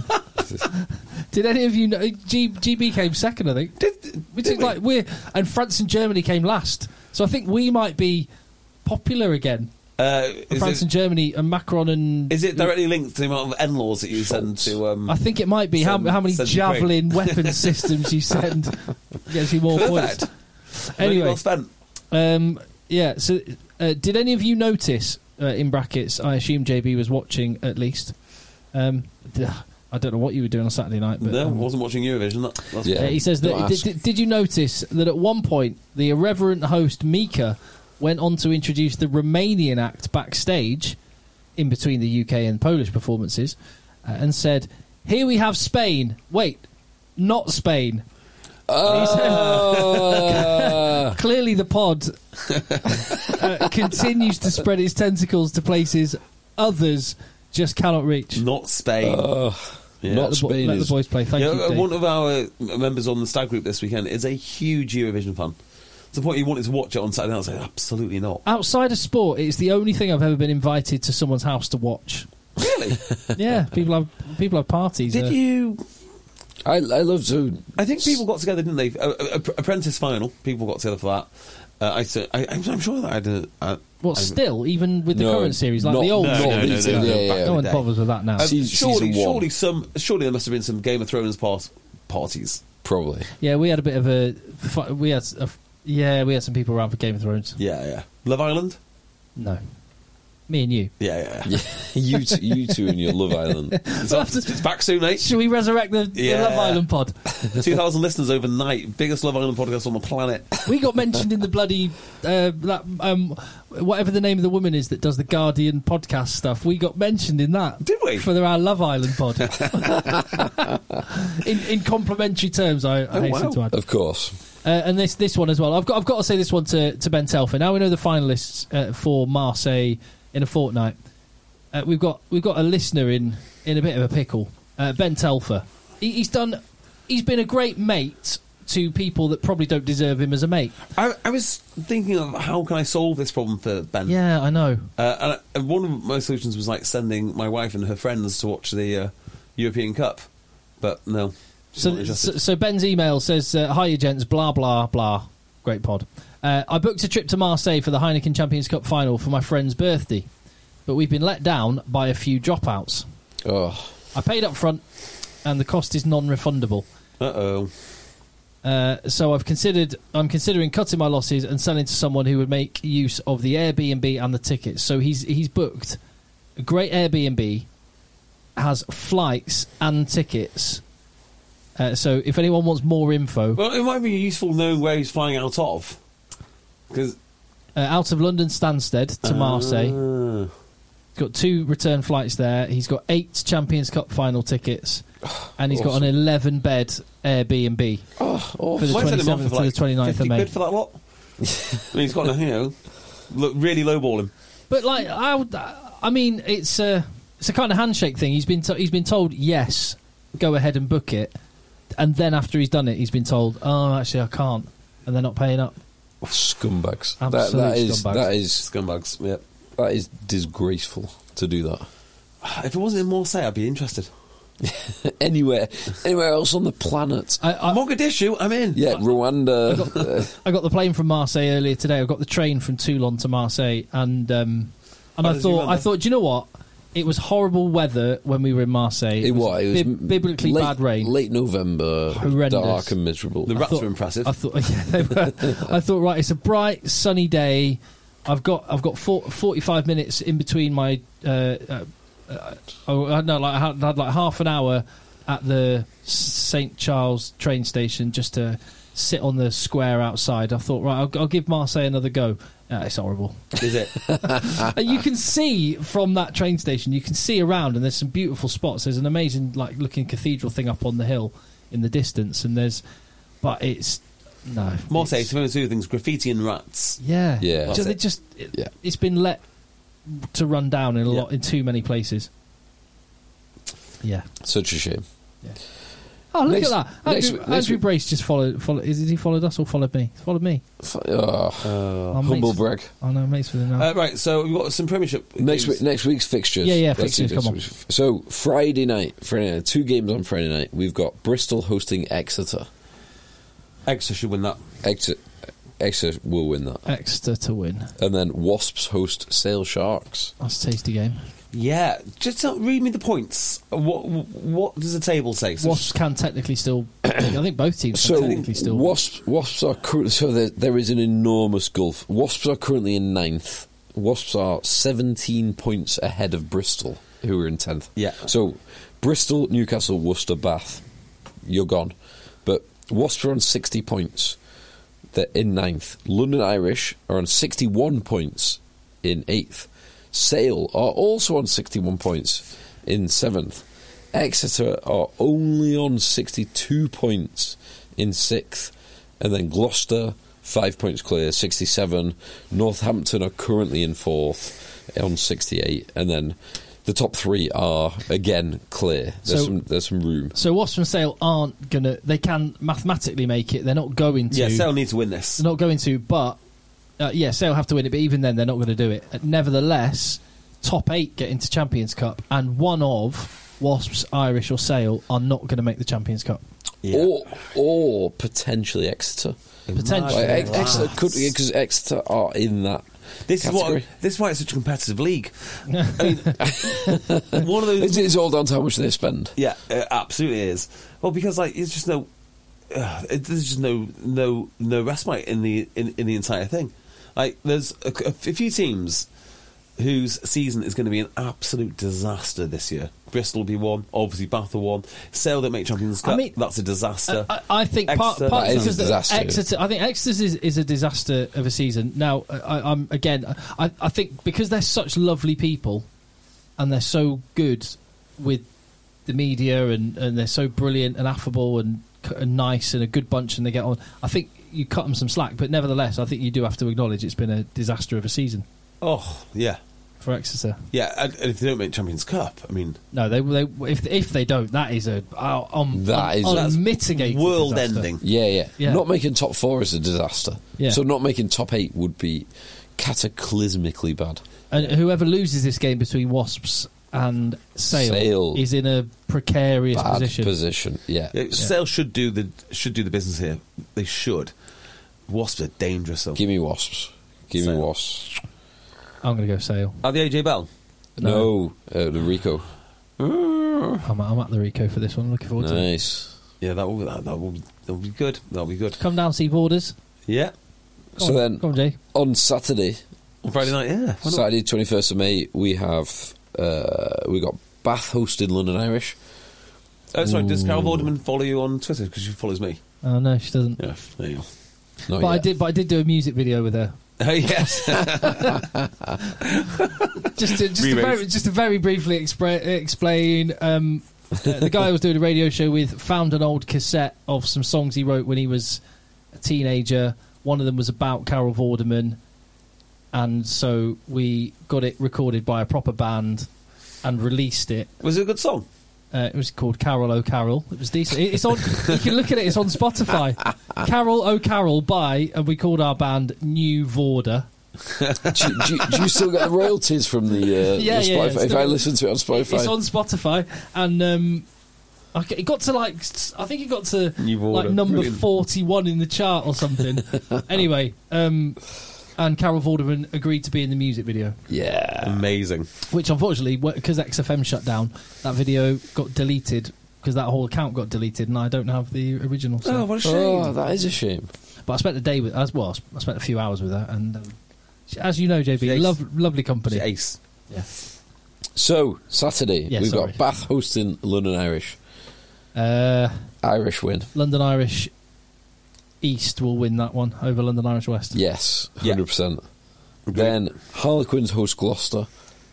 Did any of you know? G- GB came second, I think. Did, Which did is we? like we're and France and Germany came last. So I think we might be popular again. Uh, is, France it, and Germany and Macron and is it directly linked to the amount of N-laws that you send to... Um, I think it might be how, Send- how many send javelin weapon systems you send gets you more Perfect. points. Money Anyway, well spent. um, yeah. So, uh, did any of you notice? Uh, in brackets, I assume J B was watching at least. Um, d- I don't know what you were doing on Saturday night, but No, I um, wasn't watching Eurovision. That, that's Yeah. Uh, he says Don't that. ask. Did, did, did you notice that at one point the irreverent host Mika went on to introduce the Romanian act backstage, in between the U K and Polish performances, uh, and said, "Here we have Spain. Wait, not Spain." Oh. Clearly, the pod uh, continues to spread its tentacles to places others just cannot reach. not Spain. Yeah. Not Let the bo- Spain let is- the boys play. Thank Yeah, you. uh, Dave. one of our members on the stag group this weekend is a huge Eurovision fan. To the point he wanted to watch it on Saturday night. I was like, absolutely not. Outside of sport, it's the only thing I've ever been invited to someone's house to watch. Really? Yeah, people have people have parties. Did uh, you... I I love to. I think people got together, didn't they? A, a- a- Apprentice final. People got together for that. Uh, I said, I, I'm I'm sure that I did. Uh, What, I- still, even with the No, current series, like not- the old No, no, series? no, no, these- no, no, yeah, back yeah. in No the one day. bothers with that now. Um, Se- surely, season one. surely some, surely there must have been some Game of Thrones part, parties. Probably. Yeah, we had a bit of a. fu- We had a, yeah, we had some people around for Game of Thrones. Yeah, yeah. Love Island. No, me and you. Yeah, yeah. Yeah, you, two, you two and your Love Island. It's, up- it's back soon, mate. Should we resurrect the, the Yeah. Love Island pod? Two thousand listeners overnight. Biggest Love Island podcast on the planet. We got mentioned in the bloody uh, that um, whatever the name of the woman is that does the Guardian podcast stuff. We got mentioned in that. Did we? For our Love Island pod. in in complimentary terms, I, I Oh, hasten wow. to add. Of course. Uh, and this this one as well. I've got I've got to say this one to to Ben Telfer. Now we know the finalists uh, for Marseille in a fortnight. Uh, we've got we've got a listener in in a bit of a pickle. Uh, Ben Telfer. He, he's done. He's been a great mate to people that probably don't deserve him as a mate. I, I was thinking of how can I solve this problem for Ben. Yeah, I know. Uh, and, I, and one of my solutions was like sending my wife and her friends to watch the uh, European Cup, but no. she's not So, interested. so, so Ben's email says, uh, "Hiya gents, blah blah blah, great pod. Uh, I booked a trip to Marseille for the Heineken Champions Cup final for my friend's birthday, but we've been let down by a few dropouts. Oh, I paid up front, and the cost is non-refundable. Uh-oh. Uh, so I've considered, I'm considering cutting my losses and selling to someone who would make use of the Airbnb and the tickets. So he's he's booked a great Airbnb, has flights and tickets. Uh, so if anyone wants more info, Well, it might be useful knowing where he's flying out of. Because uh, out of London Stansted to Marseille, Uh, he's got two return flights there. He's got eight Champions Cup final tickets, and he's got an eleven bed Airbnb oh, for the might send him off twenty-seventh for to like the twenty-ninth of fifty May. quid for that lot. I mean, he's got to, you know, look, really lowball him. But like, I, would, I mean, it's a it's a kind of handshake thing. He's been to, he's been told yes, go ahead and book it, and then after he's done it, he's been told, oh, actually, I can't, and they're not paying up. scumbags. That, Absolute that is scumbags. that is Scumbags, yeah. that is disgraceful to do that. If it wasn't in Marseille, I'd be interested. anywhere, anywhere else on the planet. I, I, Mogadishu, I'm in. Yeah, Rwanda. uh, I got the plane from Marseille earlier today. I got the train from Toulon to Marseille, and um, and How I does you thought, remember? I thought, do you know what? It was horrible weather when we were in Marseille. it was. It was bib- biblically late, bad rain. Late November, Horrendous. dark and miserable. The I rats thought- were impressive. I thought, yeah, they were. I thought, right, it's a bright, sunny day. I've got, I've got four, forty-five minutes in between my. Uh, uh, uh, oh, no, like I had, had like half an hour at the Saint Charles train station just to sit on the square outside. I thought, right, I'll, I'll give Marseille another go. Uh, it's horrible. Is it? And you can see from that train station, you can see around, and there's some beautiful spots. There's an amazing, like, looking cathedral thing up on the hill in the distance, and there's, but it's no Marseille, it's- to be honest with you, things graffiti and rats. yeah, Yeah. Just, That's it it. just it, Yeah. it's been let to run down in a Yeah. lot in too many places. Yeah. Such a shame. Oh, look Next- at that! next Andrew, week- next Andrew week- Brace just followed. Followed. Is he followed us or followed me? He's followed me. F- oh, I'm humble mates- brag. Oh no, mates with him now. Uh, right, so we've got some Premiership Next games. week, next week's fixtures. Yeah, yeah, Let's fixtures, do this come on. week's- So Friday night, Friday night, two games on Friday night. We've got Bristol hosting Exeter. Exeter should win that. Exeter, Exeter will win that, Exeter to win. and then Wasps host Sale Sharks. That's a tasty game. Yeah, just tell, read me the points. What what does the table say? So Wasps can technically still. I think both teams can So technically still. Wasps, Wasps are cur- so there, there is an enormous gulf. Wasps are currently in ninth. Wasps are seventeen points ahead of Bristol, who are in tenth. Yeah. So Bristol, Newcastle, Worcester, Bath, you're gone. But Wasps are on sixty points. They're in ninth. London Irish are on sixty-one points in eighth. Sale are also on sixty-one points in seventh. Exeter are only on sixty-two points in sixth. And then Gloucester, five points clear, sixty-seven. Northampton are currently in fourth on sixty-eight. And then the top three are, again, clear. There's, So- some, there's some room. So Wasps and Sale aren't gonna. They can mathematically make it. They're not going to. yeah, Sale needs to win this. They're not going to. But uh, yeah, Sale have to win it. But even then, they're not going to do it. Nevertheless, top eight get into Champions Cup, and one of Wasps, Irish, or Sale are not going to make the Champions Cup. Yeah. or or potentially Exeter. Potentially. Like, Ex- Wow. Exeter could because Exeter are in that. This is category. what. This is why it's such a competitive league. I mean, one of those. It's, it's all down to how much they spend. Yeah, it absolutely is. Well, because like it's just no, uh, it, there's just no no no respite in the in, in the entire thing. Like there's a, a few teams whose season is going to be an absolute disaster this year. Bristol will be one, obviously Bath will one. Sale don't make Champions Cup. I mean, that's a disaster. I, I think part, Exeter- part That is because a disaster. Exeter. I think Exeter is, is a disaster of a season. Now, I, I'm again. I, I think because they're such lovely people, and they're so good with the media, and, and they're so brilliant and affable and, and nice and a good bunch, and they get on. I think you cut them some slack, but nevertheless, I think you do have to acknowledge it's been a disaster of a season oh yeah, for Exeter. yeah. And, and if they don't make Champions Cup, I mean, No, they, they if if they don't, that is a uh, um, That is- un, that's unmitigated world disaster. ending. Yeah, yeah, Yeah. Not making top four is a disaster. Yeah. So not making top eight would be cataclysmically bad. And whoever loses this game between Wasps and Sale, Sale. is in a precarious Bad position. position. Yeah. Yeah, Sale should do the should do the business here. They should. Wasps are dangerous though. Give me Wasps. Give me Sale. Wasps. I'm going to go Sale. Are the A J Bell? No, uh, the Rico. I'm, I'm at the Rico for this one. Looking forward to it. Nice. Yeah, that will that, that will that will be good. That'll be good. Come down, see Borders. Yeah, Go So on, then, go on, Jay. on Saturday, on Friday night. Yeah, why not? Saturday twenty first of May, we have uh, we got Bath hosting London Irish. Oh, sorry. Does Carol Vorderman follow you on Twitter because she follows me? Oh no, she doesn't. Yeah, there you go. Not But I yet. did. But I did do a music video with her. Oh yes. Just to, just to Remix. very, just to very briefly expre- explain. Um, uh, the guy I was doing a radio show with found an old cassette of some songs he wrote when he was a teenager. One of them was about Carol Vorderman, and so we got it recorded by a proper band and released it. Was it a good song? Uh, it was called Carol O Carol. It was decent. It- It's on. You can look at it. It's on Spotify. Carol O Carol by, and we called our band New Vorder. do, you- do, you- do you still get the royalties from the, uh, Yeah, the yeah, Spotify? it's if still- I listen to it on Spotify, It's on Spotify, and um, I g- it got to like s- I think it got to New like Vorder. number Brilliant. forty-one in the chart or something. Anyway, um, and Carol Vorderman agreed to be in the music video, yeah. Amazing. which unfortunately, because X F M shut down, that video got deleted because that whole account got deleted, and I don't have the original. So. Oh, what a shame. Oh, that is a shame. But I spent the day with, as well, I spent a few hours with her, and um, she- as you know, J B, She's ace. lov- lovely company. She's ace. Yeah. So Saturday, Yeah, we've sorry. got Bath hosting London Irish. Uh, Irish win. London Irish East will win that one over London Irish West. Yes, Yeah. hundred percent. Then Harlequins host Gloucester.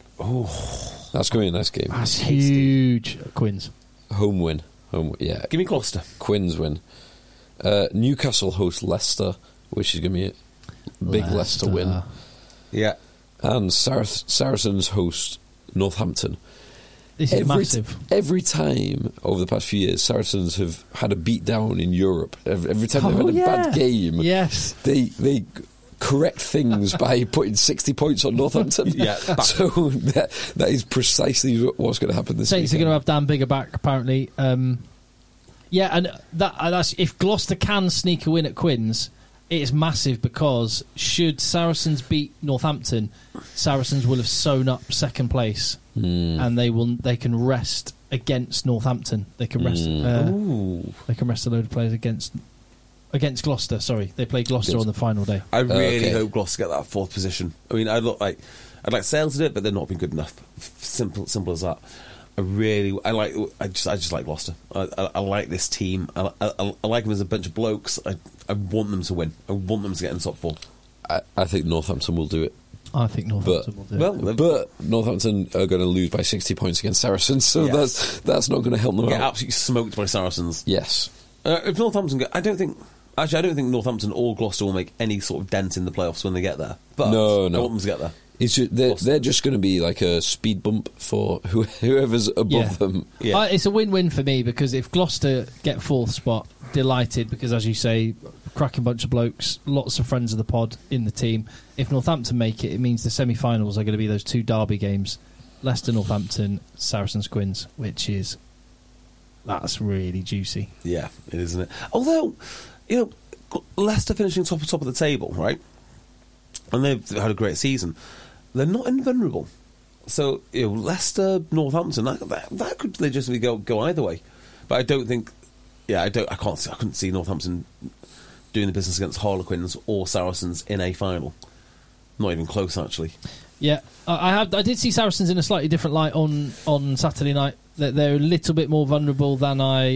Oh, that's going to be a nice game. That's huge. Quins. Home win. Home. Yeah, Give me Gloucester. Quins win. Uh, Newcastle host Leicester, which is going to be a big Leicester, win. Yeah. And Sar- Saracens host Northampton. This is Every, massive. every time over the past few years, Saracens have had a beat down in Europe. Every, every time they've Oh, had a yeah. bad game, Yes. they they correct things by putting sixty points on Northampton. Yeah, back. So that that is precisely what's going to happen this Saints are weekend. going to have Dan Bigger back, apparently. Um, yeah, and that uh, that's if Gloucester can sneak a win at Quins, it is massive because should Saracens beat Northampton, Saracens will have sewn up second place, Hmm. and they will they can rest against Northampton. They can rest. Hmm. Uh, Ooh. they can rest a load of players against against Gloucester. Sorry, they play Gloucester Against- on the final day. I really okay. hope Gloucester get that fourth position. I mean, I'd look like I'd like Sale to do it, but they're not been good enough. Simple, simple as that. I really, I like, I just, I just like Gloucester. I, I, I like this team. I, I, I like them as a bunch of blokes. I, I want them to win. I want them to get in the top four. I, I think Northampton will do it. I think Northampton will do it. Well, they've- But Northampton are going to lose by sixty points against Saracens, so Yes. that's that's not going to help them get out. absolutely smoked by Saracens. Yes. Uh, if Northampton, go, I don't think. Actually, I don't think Northampton or Gloucester will make any sort of dent in the playoffs when they get there. But No, I no. want them to get there. It's ju- they're, Gloucester. they're just going to be like a speed bump for who, whoever's above Yeah. them. Yeah. Uh, it's a win-win for me because if Gloucester get fourth spot, delighted because, as you say, cracking bunch of blokes, lots of friends of the pod in the team. If Northampton make it, it means the semi-finals are going to be those two derby games, Leicester, Northampton, Saracens, Quins, which is That's really juicy. Yeah, it is, isn't it? Although, you know, Leicester finishing top top of the table, right? And they've had a great season. They're not invulnerable. So, you know, Leicester, Northampton, that, that, that could legitimately go go either way. But I don't think. Yeah, I don't. I can't. See, I couldn't see Northampton doing the business against Harlequins or Saracens in a final. Not even close, actually. Yeah, I, I have. I did see Saracens in a slightly different light on, on Saturday night. That they're a little bit more vulnerable than I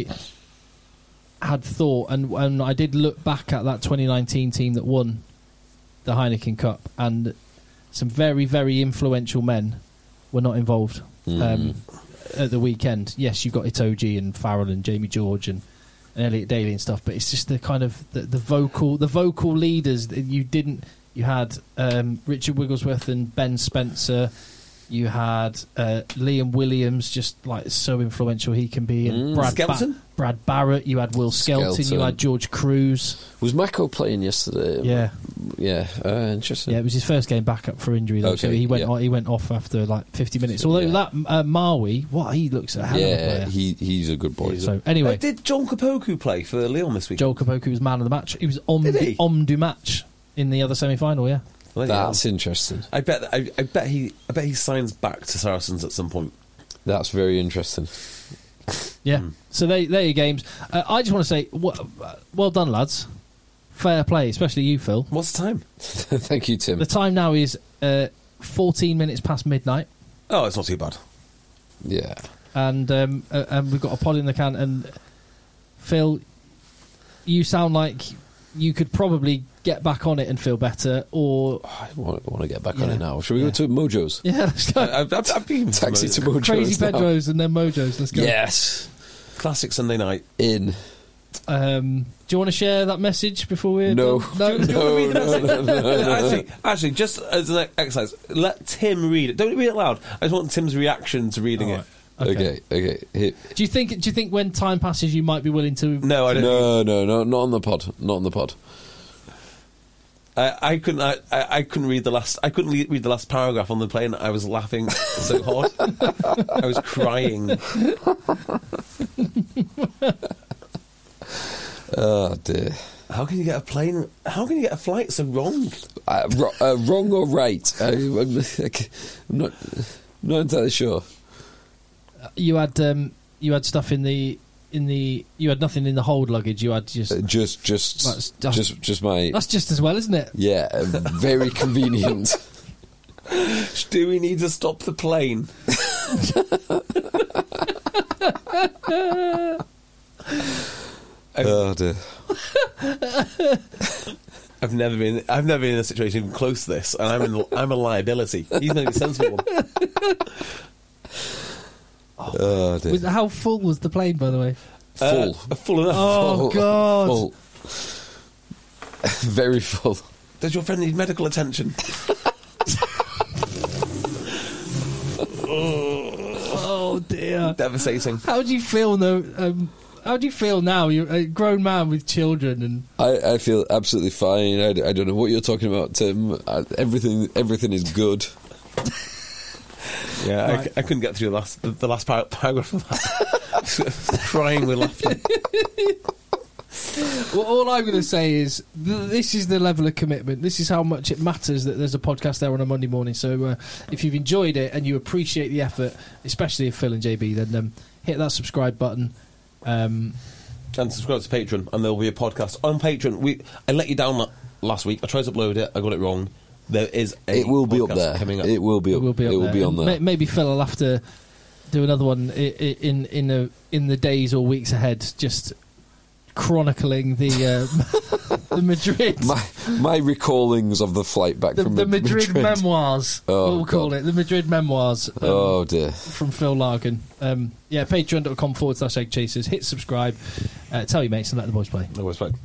had thought, and and I did look back at that twenty nineteen team that won the Heineken Cup, and some very very influential men were not involved mm. um, at the weekend. Yes, you've got Itoje and Farrell and Jamie George and, and Elliot Daly and stuff, but it's just the kind of the, the vocal the vocal leaders that you didn't. You had um, Richard Wigglesworth and Ben Spencer. You had uh, Liam Williams, just like so influential he can be, and mm. Brad, Skelton? ba- Brad Barrett. You had Will Skelton. Skelton. You had George Cruz. Was Mako playing yesterday? Yeah, yeah, uh, interesting. yeah. It was his first game back up for injury, though, Okay, so he went yeah. off, he went off after like fifty minutes. Although Yeah. that uh, Maui, what he looks a hell of a Yeah, player. he he's a good boy. So anyway, Uh, did John Kapoku play for Lyon this week? Joel Kapoku was man of the match. He was om, Did he? om du match in the other semi-final. Yeah. Bloody That's hell. interesting. I bet. I, I bet he. I bet he signs back to Saracens at some point. That's very interesting. Yeah. Mm. So they they're your games. Uh, I just want to say, w- well done, lads. Fair play, especially you, Phil. What's the time? Thank you, Tim. The time now is uh, fourteen minutes past midnight, Oh, it's not too bad. Yeah. and um, uh, and we've got a pod in the can. And Phil, you sound like you could probably get back on it and feel better, or I want, I want to get back on Yeah. it now. Shall we Yeah. go to Mojo's? yeah, let's go. I, I've, I've been Taxi to Mojo's. Crazy now. Pedros and then Mojos. Let's go. Yes. Classic Sunday night. In. Um, do you want to share that message before we? No. no. No, no, no, no, no. actually, actually, just as an exercise, let Tim read it. Don't read it loud. I just want Tim's reaction to reading All it. right. Okay, okay. Here. Do you think? Do you think when time passes, you might be willing to? No, I don't. No, no, no, not on the pod. Not on the pod. I, I couldn't. I, I I couldn't read the last. I couldn't le- read the last paragraph on the plane. I was laughing so hard. I was crying. Oh dear. How can you get a plane? How can you get a flight so wrong? Uh, ro- uh, wrong or right? I, I'm, I'm not. I'm not entirely sure. You had um, you had stuff in the in the you had nothing in the hold luggage. You had just Uh, just, just, That's- that's- just, just my. that's just as well, isn't it? Yeah, uh, very convenient. Do we need to stop the plane? Oh dear. I've never been. I've never been in a situation even close to this, and I'm in, I'm a liability. He's not even a sensible one. Oh dear. Was, how full was the plane, by the way? Full. Uh, full enough. Oh, Full. God. Full. Very full. Does your friend need medical attention? Oh dear. Devastating. How do you feel though? Um, how do you feel now? You're a grown man with children, and I, I feel absolutely fine. I, I don't know what you're talking about, Tim. I, everything, everything is good. Yeah, I Right. c- I, couldn't get through the last the, the last par- paragraph of that. Crying with laughter. well, all I'm going to say is th- this is the level of commitment. This is how much it matters that there's a podcast there on a Monday morning. So uh, if you've enjoyed it and you appreciate the effort, especially if Phil and J B, then um, hit that subscribe button. Um, And subscribe to Patreon, and there will be a podcast on Patreon. We I let you down la- last week. I tried to upload it. I got it wrong. There is a It will be up podcast there. coming up. It will be. it Up, will be up it will there. be on And there. may- maybe Phil will have to do another one i- i- in in a, in the days or weeks ahead, just chronicling the um, the Madrid my my recallings of the flight back the, from the Mad- Madrid, memoirs. Oh, we'll call God. it the Madrid memoirs. Um, Oh dear. From Phil Largan. Um, yeah, patreon.com forward slash egg chasers. Hit subscribe. Uh, tell your mates and let the boys play. No, it's fine.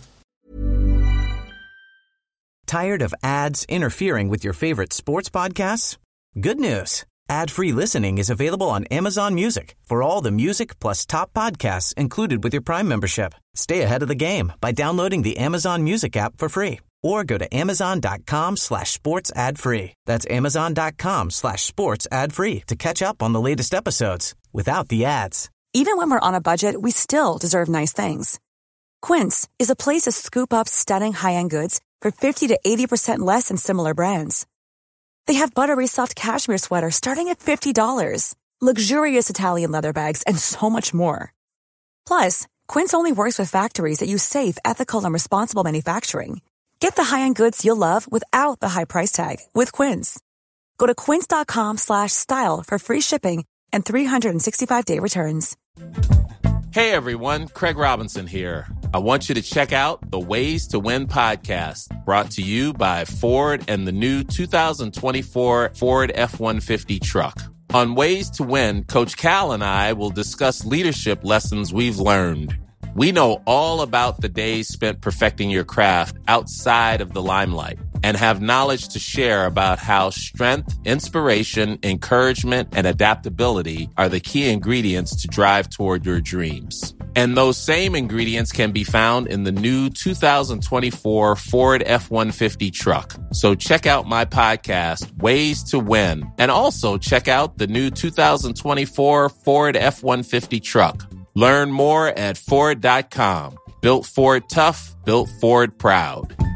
Tired of ads interfering with your favorite sports podcasts? Good news. Ad-free listening is available on Amazon Music for all the music plus top podcasts included with your Prime membership. Stay ahead of the game by downloading the Amazon Music app for free or go to amazon.com slash sports ad free. That's amazon.com slash sports ad free to catch up on the latest episodes without the ads. Even when we're on a budget, we still deserve nice things. Quince is a place to scoop up stunning high-end goods for fifty to eighty percent less than similar brands. They have buttery soft cashmere sweaters starting at fifty dollars, luxurious Italian leather bags, and so much more. Plus, Quince only works with factories that use safe, ethical, and responsible manufacturing. Get the high-end goods you'll love without the high price tag with Quince. Go to quince.com slash style for free shipping and three sixty-five day returns. Hey everyone, Craig Robinson here. I want you to check out the Ways to Win podcast, brought to you by Ford and the new two thousand twenty-four Ford F one fifty truck. On Ways to Win, Coach Cal and I will discuss leadership lessons we've learned. We know all about the days spent perfecting your craft outside of the limelight and have knowledge to share about how strength, inspiration, encouragement, and adaptability are the key ingredients to drive toward your dreams. And those same ingredients can be found in the new two thousand twenty-four Ford F one fifty truck. So check out my podcast, Ways to Win, and also check out the new two thousand twenty-four Ford F one fifty truck. Learn more at Ford dot com. Built Ford tough, built Ford proud.